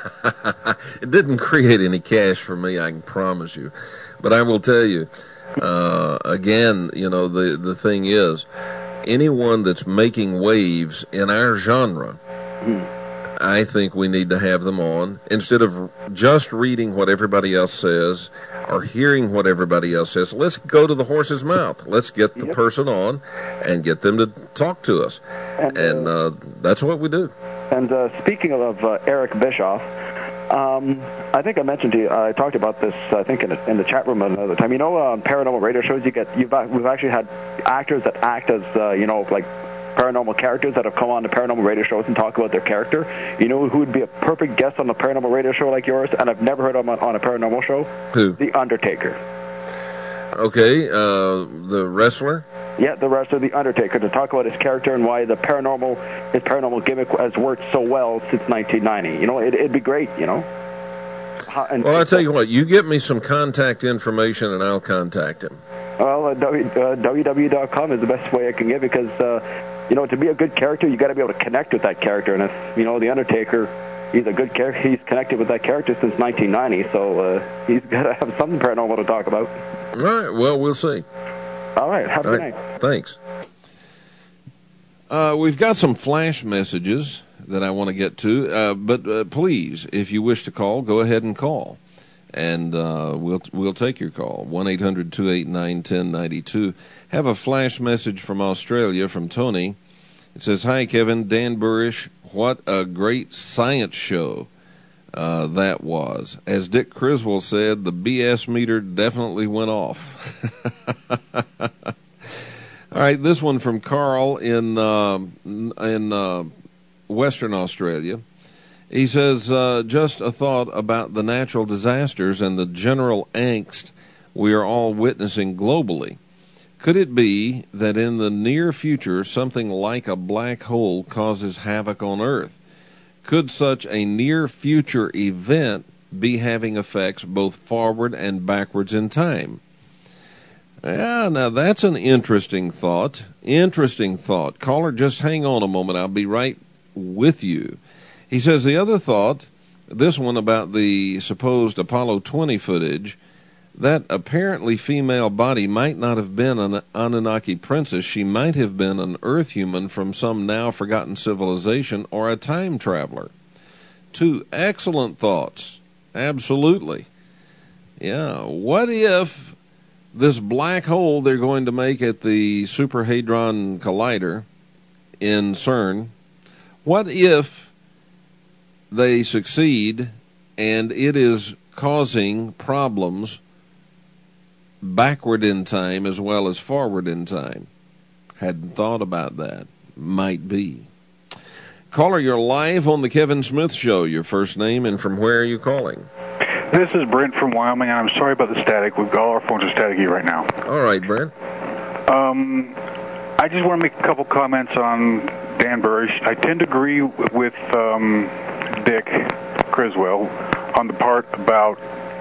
It didn't create any cash for me, I can promise you. But I will tell you, uh, again, you know, the, the thing is, anyone that's making waves in our genre, hmm. I think we need to have them on instead of just reading what everybody else says or hearing what everybody else says. Let's go to the horse's mouth. Let's get the yep. person on and get them to talk to us. And, and uh, that's what we do. And uh, speaking of uh, Eric Bischoff, um, I think I mentioned to you, I talked about this, I think, in, a, in the chat room another time. You know, on paranormal radio shows, you get, you've, we've actually had actors that act as, uh, you know, like, paranormal characters that have come on to paranormal radio shows and talk about their character. You know who would be a perfect guest on a paranormal radio show like yours, and I've never heard of him on a paranormal show? Who? The Undertaker. Okay, uh, the wrestler? Yeah, the wrestler, The Undertaker, to talk about his character and why the paranormal, his paranormal gimmick has worked so well since nineteen ninety. You know, it, it'd be great, you know? How, and well, I'll tell you what, you get me some contact information and I'll contact him. Well, uh, w, uh, W W dot com is the best way I can get, because, uh, you know, to be a good character, you got to be able to connect with that character. And if, you know, The Undertaker, he's a good character. He's connected with that character since nineteen ninety, so uh, he's got to have something paranormal to talk about. All right, well, we'll see. All right, have a All good right. night. Thanks. Uh, we've got some flash messages that I want to get to, uh, but uh, please, if you wish to call, go ahead and call. And uh, we'll we'll take your call, one eight hundred two eight nine one oh nine two. Have a flash message from Australia from Tony. It says, "Hi, Kevin, Dan Burish, what a great science show uh, that was. As Dick Criswell said, the B S meter definitely went off." All right, this one from Carl in, uh, in uh, Western Australia. He says, uh, just a thought about the natural disasters and the general angst we are all witnessing globally. Could it be that in the near future something like a black hole causes havoc on Earth? Could such a near future event be having effects both forward and backwards in time? Yeah, now that's an interesting thought. Interesting thought. Caller, just hang on a moment. I'll be right with you. He says the other thought, this one about the supposed Apollo twenty footage, that apparently female body might not have been an Anunnaki princess. She might have been an Earth human from some now forgotten civilization or a time traveler. Two excellent thoughts. Absolutely. Yeah. What if this black hole they're going to make at the Super Hadron Collider in CERN, what if they succeed and it is causing problems backward in time as well as forward in time? Hadn't thought about that. Might be. Caller, you're live on the Kevin Smith Show. Your first name and from where are you calling? This is Brent from Wyoming, and I'm sorry about the static. We've got all our phones are staticky right now. All right, Brent. Um, I just want to make a couple comments on Dan Burish. I tend to agree with um, Dick Criswell on the part about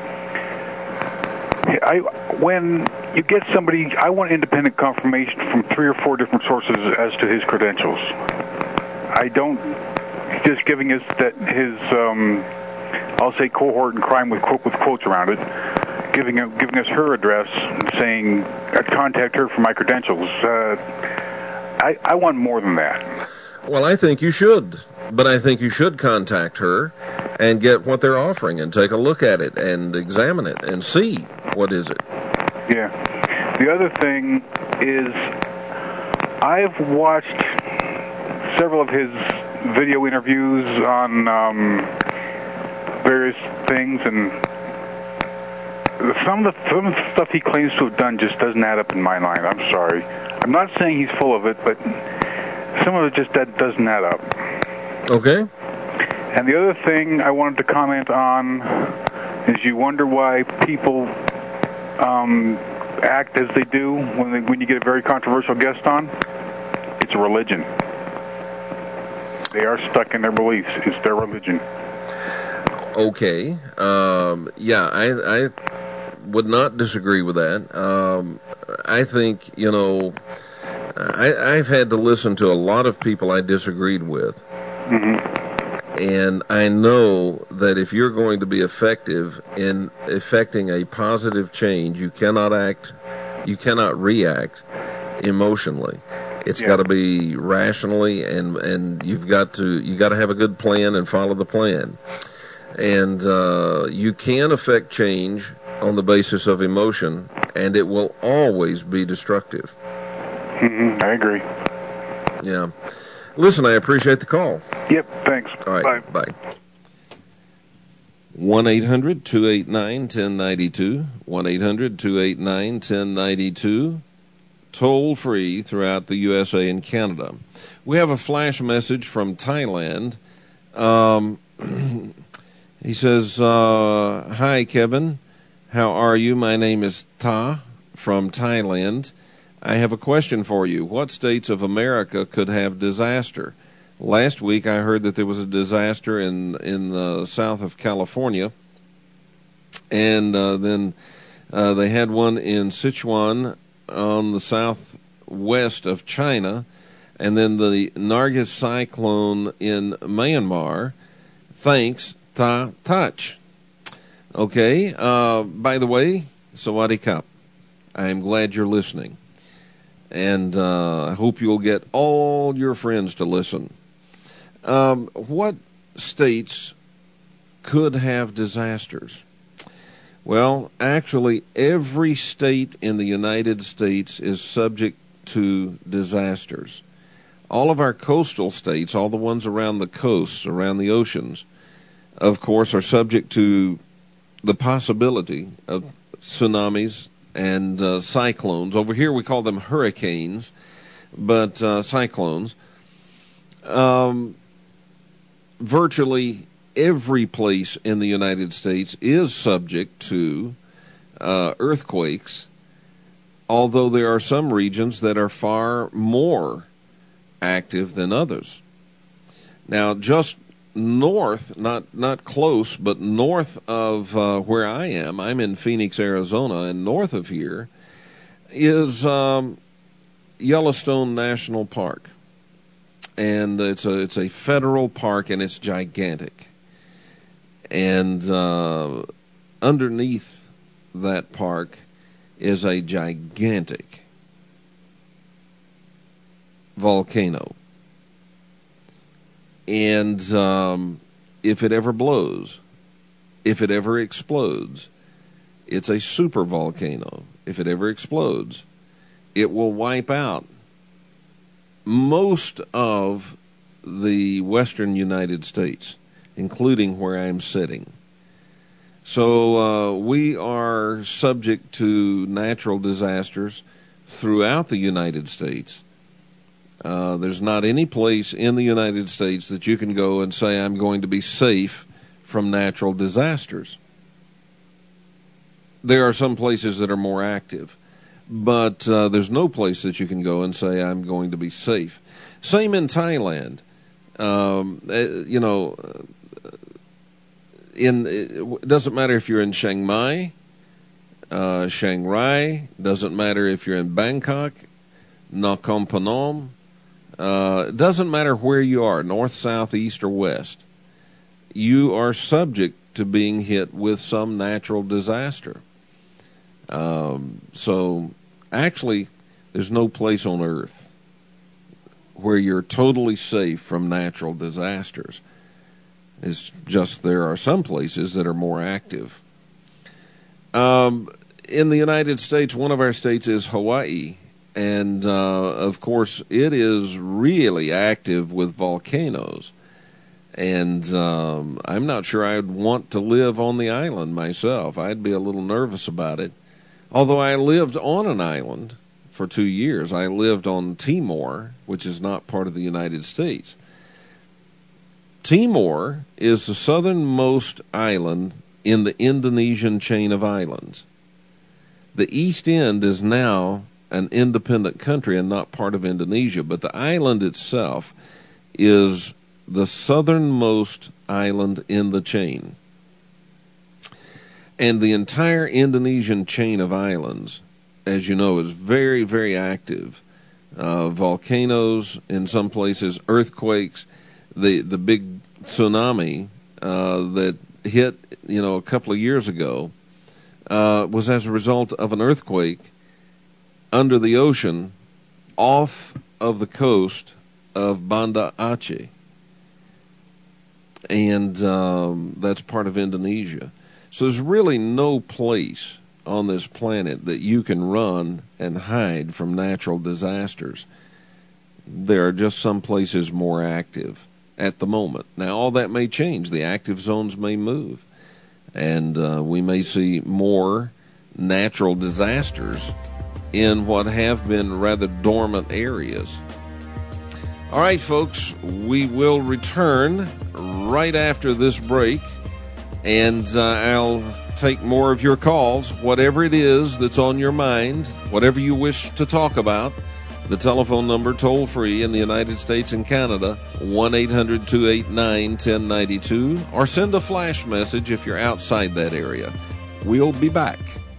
I when you get somebody, I want independent confirmation from three or four different sources as to his credentials. I don't. He's just giving us that his, um, I'll say, cohort in crime with with quotes around it, giving giving us her address, and saying I'd contact her for my credentials. Uh, I I want more than that. Well, I think you should, but I think you should contact her and get what they're offering and take a look at it and examine it and see what is it. Yeah. The other thing is, I've watched several of his video interviews on um, various things, and some of the some of the stuff he claims to have done just doesn't add up in my mind. I'm sorry. I'm not saying he's full of it, but some of it just that doesn't add up. Okay. And the other thing I wanted to comment on is you wonder why people um, act as they do when they, when you get a very controversial guest on. It's a religion. They are stuck in their beliefs. It's their religion. Okay. Um, yeah, I, I would not disagree with that. Um, I think, you know, I, I've had to listen to a lot of people I disagreed with. Mm-hmm. And I know that if you're going to be effective in effecting a positive change, you cannot act, you cannot react emotionally. It's yeah. got to be rationally, and, and you've got to you got to have a good plan and follow the plan. And uh, you can affect change on the basis of emotion, and it will always be destructive. Mm-hmm. I agree. Yeah. Listen, I appreciate the call. Yep, thanks. All right, bye. bye. one eight hundred two eight nine one zero nine two. one eight hundred two eight nine one zero nine two. Toll free throughout the U S A and Canada. We have a flash message from Thailand. Um, he says, uh, "Hi, Kevin. How are you? My name is Ta from Thailand. I have a question for you. What states of America could have disaster? Last week I heard that there was a disaster in in the south of California, and uh, then uh, they had one in Sichuan on the southwest of China, and then the Nargis cyclone in Myanmar. Thanks, Ta Touch." Okay, uh, by the way, Sawadee Kap. I am glad you're listening. And uh, I hope you'll get all your friends to listen. Um, what states could have disasters? Well, actually, every state in the United States is subject to disasters. All of our coastal states, all the ones around the coasts, around the oceans, of course, are subject to the possibility of tsunamis and uh, cyclones. Over here we call them hurricanes, but uh, cyclones. Um, virtually every place in the United States is subject to uh, earthquakes, although there are some regions that are far more active than others. Now, just north, not not close, but north of uh, where I am, I'm in Phoenix, Arizona, and north of here is um, Yellowstone National Park, and it's a it's a federal park, and it's gigantic. And uh, underneath that park is a gigantic volcano. And um, if it ever blows, if it ever explodes, it's a super volcano. If it ever explodes, it will wipe out most of the western United States, including where I'm sitting. So uh, we are subject to natural disasters throughout the United States. Uh, there's not any place in the United States that you can go and say, I'm going to be safe from natural disasters. There are some places that are more active, but uh, there's no place that you can go and say, I'm going to be safe. Same in Thailand. Um, you know, in it doesn't matter if you're in Chiang Mai, uh, Chiang Rai, doesn't matter if you're in Bangkok, Nakhon Phanom, Uh, it doesn't matter where you are, north, south, east, or west. You are subject to being hit with some natural disaster. Um, so actually, there's no place on earth where you're totally safe from natural disasters. It's just there are some places that are more active. Um, in the United States, one of our states is Hawaii. And, uh, of course, it is really active with volcanoes. And um, I'm not sure I'd want to live on the island myself. I'd be a little nervous about it. Although I lived on an island for two years. I lived on Timor, which is not part of the United States. Timor is the southernmost island in the Indonesian chain of islands. The east end is now an independent country and not part of Indonesia, but the island itself is the southernmost island in the chain. And the entire Indonesian chain of islands, as you know, is very, very active. Uh, volcanoes in some places, earthquakes, the the big tsunami uh, that hit, you know, a couple of years ago uh, was as a result of an earthquake under the ocean off of the coast of Banda Aceh. And um, that's part of Indonesia. So there's really no place on this planet that you can run and hide from natural disasters. There are just some places more active at the moment. Now, all that may change. The active zones may move. And uh, we may see more natural disasters in what have been rather dormant areas. All right, folks, we will return right after this break, and uh, I'll take more of your calls, whatever it is that's on your mind, whatever you wish to talk about. The telephone number, toll free in the United States and Canada, one eight hundred two eight nine one zero nine two, or send a flash message if you're outside that area. We'll be back.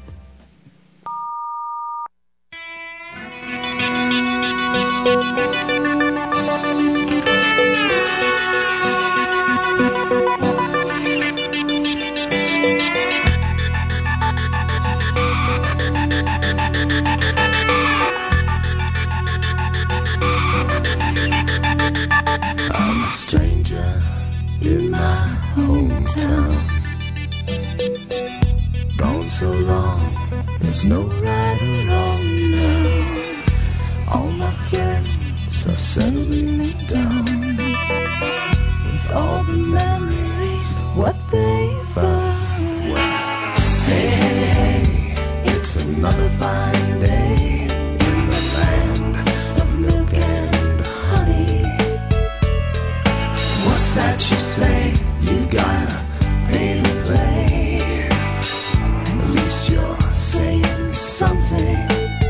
Stranger in my hometown, gone so long, there's no right or wrong now. All my friends are settling down, with all the memories, what they find. Hey, hey, hey, it's another fine day in the land of milk and honey. What's that you say? You gotta pay to play. At least you're saying something.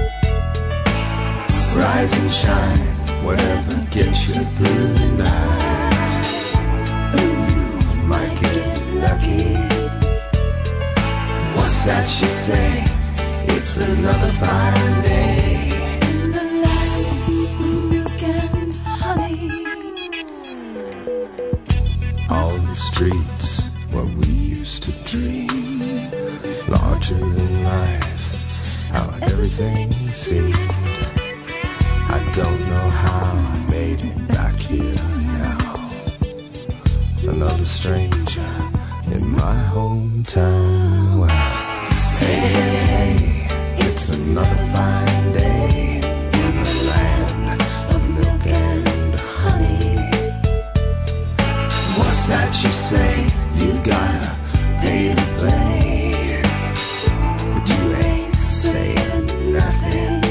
Rise and shine, whatever gets you through the night. Ooh, you might get lucky. What's that you say? It's another fine day in the land of milk and honey. All the streets where we used to dream, larger than life, how everything seemed. I don't know how I made it back here now. Another stranger in my hometown. Wow. Hey, hey, hey, it's another fine day in the land of milk and honey. What's that you say? You gotta pay to play, but you ain't saying nothing.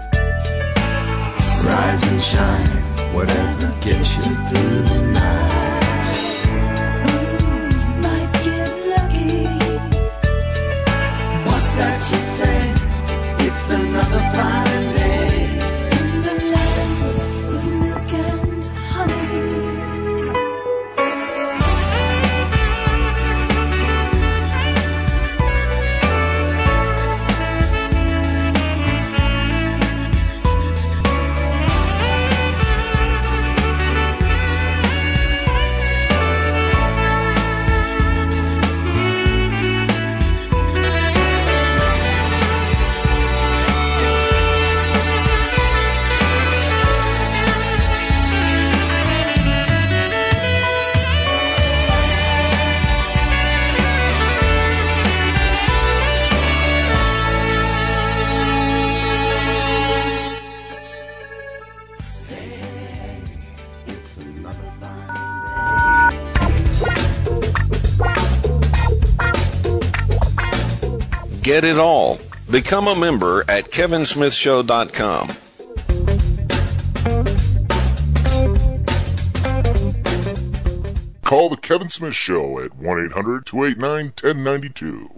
Rise and shine, whatever gets you through the night. Ooh, might get lucky. What's that you say? It's another fine day in the land of milk and honey. Get it all. Become a member at kevin smith show dot com. Call the Kevin Smith Show at one eight hundred two eight nine one oh nine two.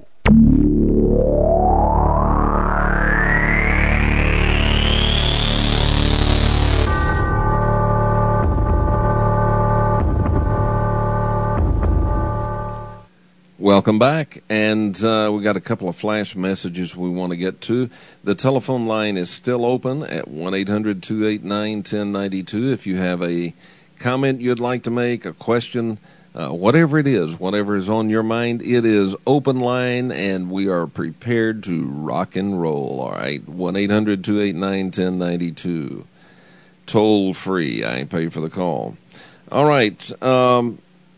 Welcome back, and uh, we got a couple of flash messages we want to get to. The telephone line is still open at one eight hundred two eight nine one oh nine two. If you have a comment you'd like to make, a question, uh, whatever it is, whatever is on your mind, it is open line, and we are prepared to rock and roll. All right, one eight hundred two eight nine one oh nine two. Toll free. I pay for the call. All right. Um,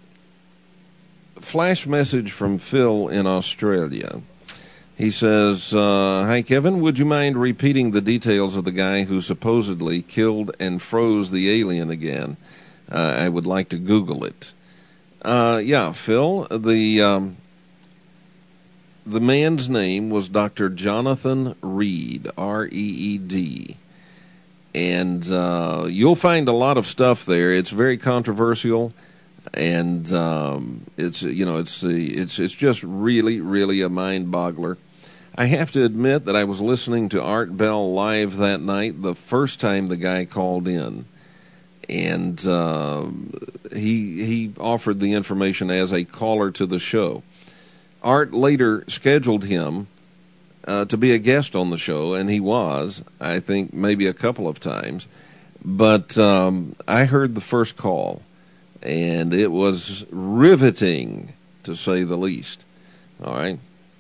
flash message from Phil in Australia. He says, uh, hi, Kevin. Would you mind repeating the details of the guy who supposedly killed and froze the alien again? Uh, I would like to Google it. Uh, yeah, Phil, the um, the man's name was Doctor Jonathan Reed, R E E D. And uh, you'll find a lot of stuff there. It's very controversial. And um, it's you know it's it's it's just really really a mind boggler. I have to admit that I was listening to Art Bell live that night the first time the guy called in, and uh, he he offered the information as a caller to the show. Art later scheduled him uh, to be a guest on the show, and he was, I think, maybe a couple of times. But um, I heard the first call. And it was riveting, to say the least. All right.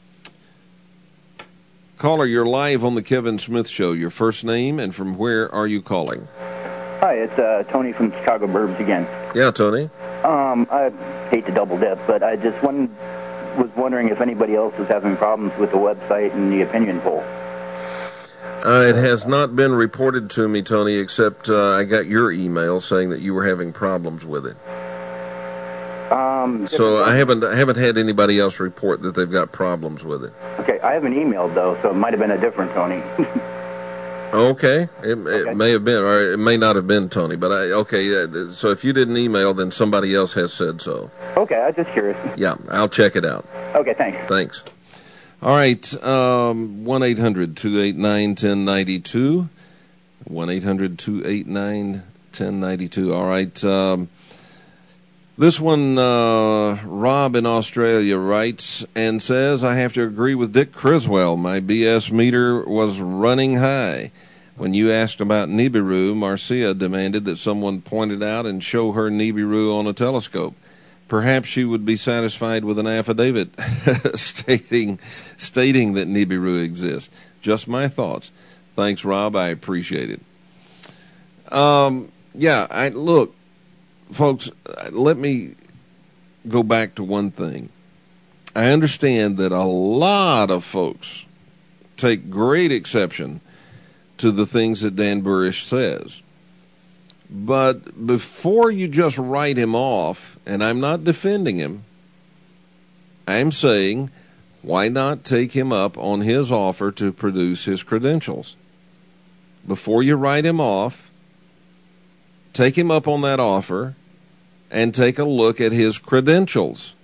Caller, you're live on the Kevin Smith Show. Your first name and from where are you calling? Hi, it's uh, Tony from Chicago Burbs again. Yeah, Tony. Um, I hate to double dip, but I just one, was wondering if anybody else is having problems with the website and the opinion poll. Uh, it has not been reported to me, Tony, except uh, I got your email saying that you were having problems with it. Um, so I haven't I haven't had anybody else report that they've got problems with it. Okay, I haven't emailed, though, so it might have been a different Tony. Okay, it, it okay. may have been, or it may not have been Tony, but I, okay, uh, so if you didn't email, then somebody else has said so. Okay, I was just curious. Yeah, I'll check it out. Okay, thanks. Thanks. All right, um, one eight hundred two eight nine one oh nine two, one eight hundred two eight nine one oh nine two. All right, um, this one, uh, Rob in Australia writes and says, I have to agree with Dick Criswell. My B S meter was running high. When you asked about Nibiru, Marcia demanded that someone point it out and show her Nibiru on a telescope. Perhaps she would be satisfied with an affidavit stating stating that Nibiru exists. Just my thoughts. Thanks, Rob. I appreciate it. Um, yeah, I look, folks, let me go back to one thing. I understand that a lot of folks take great exception to the things that Dan Burish says. But before you just write him off, and I'm not defending him, I'm saying, why not take him up on his offer to produce his credentials? Before you write him off, take him up on that offer and take a look at his credentials.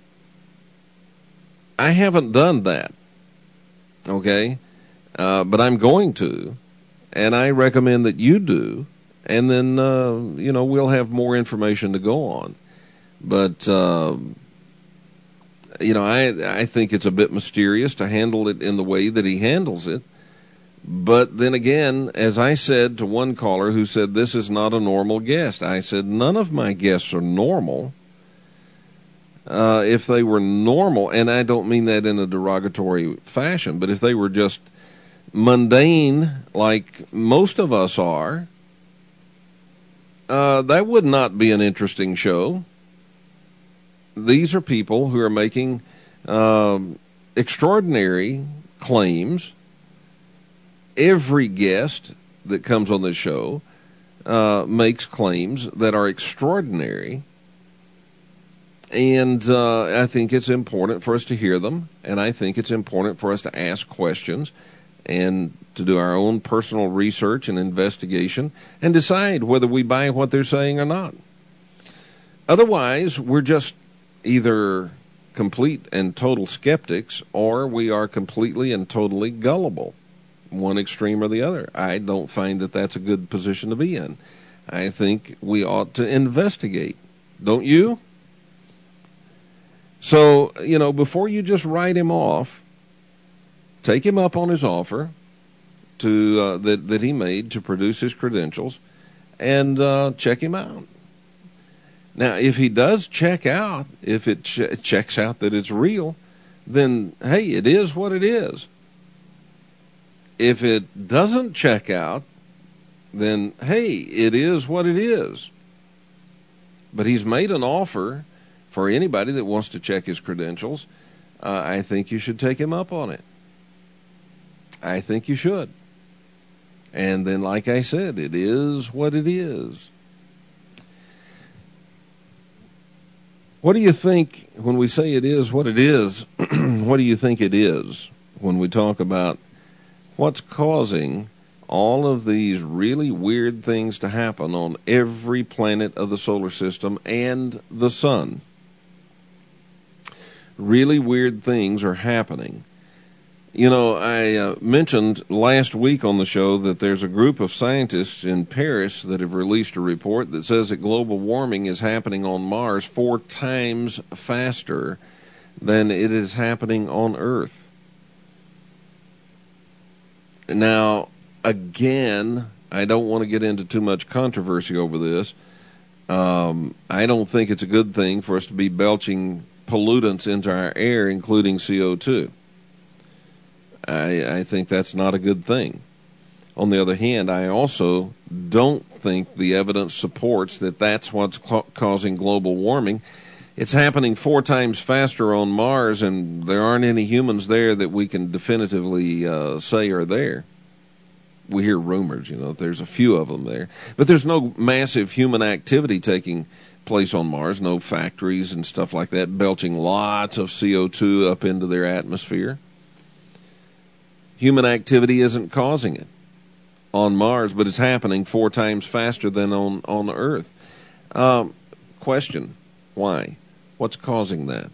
I haven't done that, okay? Uh, but I'm going to, and I recommend that you do. And then, uh, you know, we'll have more information to go on. But, uh, you know, I I think it's a bit mysterious to handle it in the way that he handles it. But then again, as I said to one caller who said, this is not a normal guest, I said, none of my guests are normal. Uh, if they were normal, and I don't mean that in a derogatory fashion, but if they were just mundane like most of us are, Uh, that would not be an interesting show. These are people who are making um, extraordinary claims. Every guest that comes on this show uh, makes claims that are extraordinary. And uh, I think it's important for us to hear them, and I think it's important for us to ask questions and to do our own personal research and investigation and decide whether we buy what they're saying or not. Otherwise, we're just either complete and total skeptics, or we are completely and totally gullible, one extreme or the other. I don't find that that's a good position to be in. I think we ought to investigate. Don't you? So, you know, before you just write him off, take him up on his offer to uh, that, that he made to produce his credentials, and uh, check him out. Now, if he does check out, if it ch- checks out that it's real, then, hey, it is what it is. If it doesn't check out, then, hey, it is what it is. But he's made an offer for anybody that wants to check his credentials. uh, I think you should take him up on it. I think you should. And then, like I said, it is what it is. What do you think when we say it is what it is? What do you think it is when we talk about what's causing all of these really weird things to happen on every planet of the solar system and the sun? Really weird things are happening. You know, I uh, mentioned last week on the show that there's a group of scientists in Paris that have released a report that says that global warming is happening on Mars four times faster than it is happening on Earth. Now, again, I don't want to get into too much controversy over this. Um, I don't think it's a good thing for us to be belching pollutants into our air, including C O two. I, I think that's not a good thing. On the other hand, I also don't think the evidence supports that that's what's ca- causing global warming. It's happening four times faster on Mars, and there aren't any humans there that we can definitively uh, say are there. We hear rumors, you know, there's a few of them there. But there's no massive human activity taking place on Mars, no factories and stuff like that, belching lots of C O two up into their atmosphere. Human activity isn't causing it on Mars, but it's happening four times faster than on, on Earth. Um, question, why? What's causing that?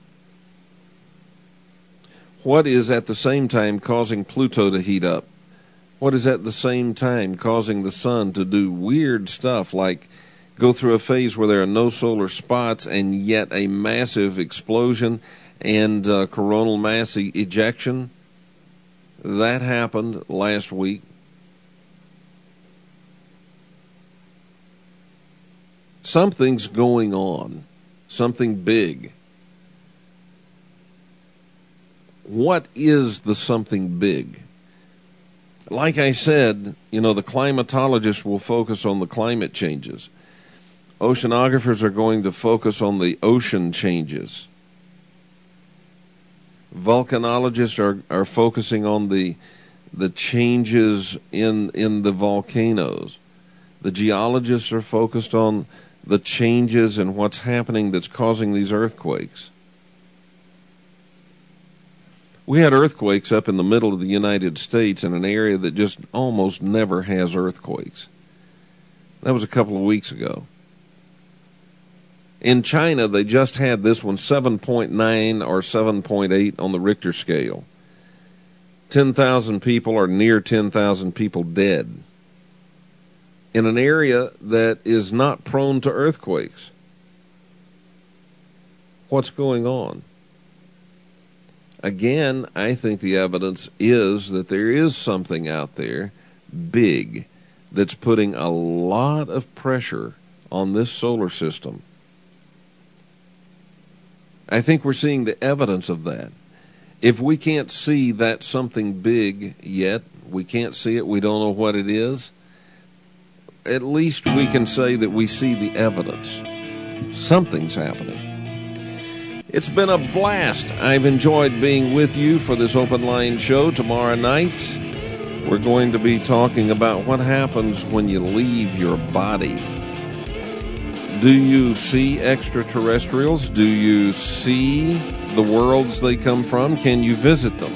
What is at the same time causing Pluto to heat up? What is at the same time causing the sun to do weird stuff like go through a phase where there are no solar spots and yet a massive explosion and uh, coronal mass e- ejection? That happened last week. Something's going on. Something big. What is the something big? Like I said, you know, the climatologists will focus on the climate changes. Oceanographers are going to focus on the ocean changes. Volcanologists are, are focusing on the the changes in in the volcanoes. The geologists are focused on the changes and what's happening that's causing these earthquakes. We had earthquakes up in the middle of the United States in an area that just almost never has earthquakes. That was a couple of weeks ago. In China, they just had this one seven point nine or seven point eight on the Richter scale. ten thousand people or near ten thousand people dead in an area that is not prone to earthquakes. What's going on? Again, I think the evidence is that there is something out there big that's putting a lot of pressure on this solar system. I think we're seeing the evidence of that. If we can't see that something big yet, we can't see it, we don't know what it is, at least we can say that we see the evidence. Something's happening. It's been a blast. I've enjoyed being with you for this open line show. Tomorrow night, we're going to be talking about what happens when you leave your body. Do you see extraterrestrials? Do you see the worlds they come from? Can you visit them?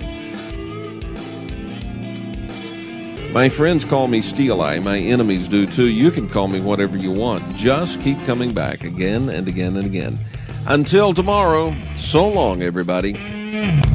My friends call me Steel Eye. My enemies do too. You can call me whatever you want. Just keep coming back again and again and again. Until tomorrow, so long, everybody.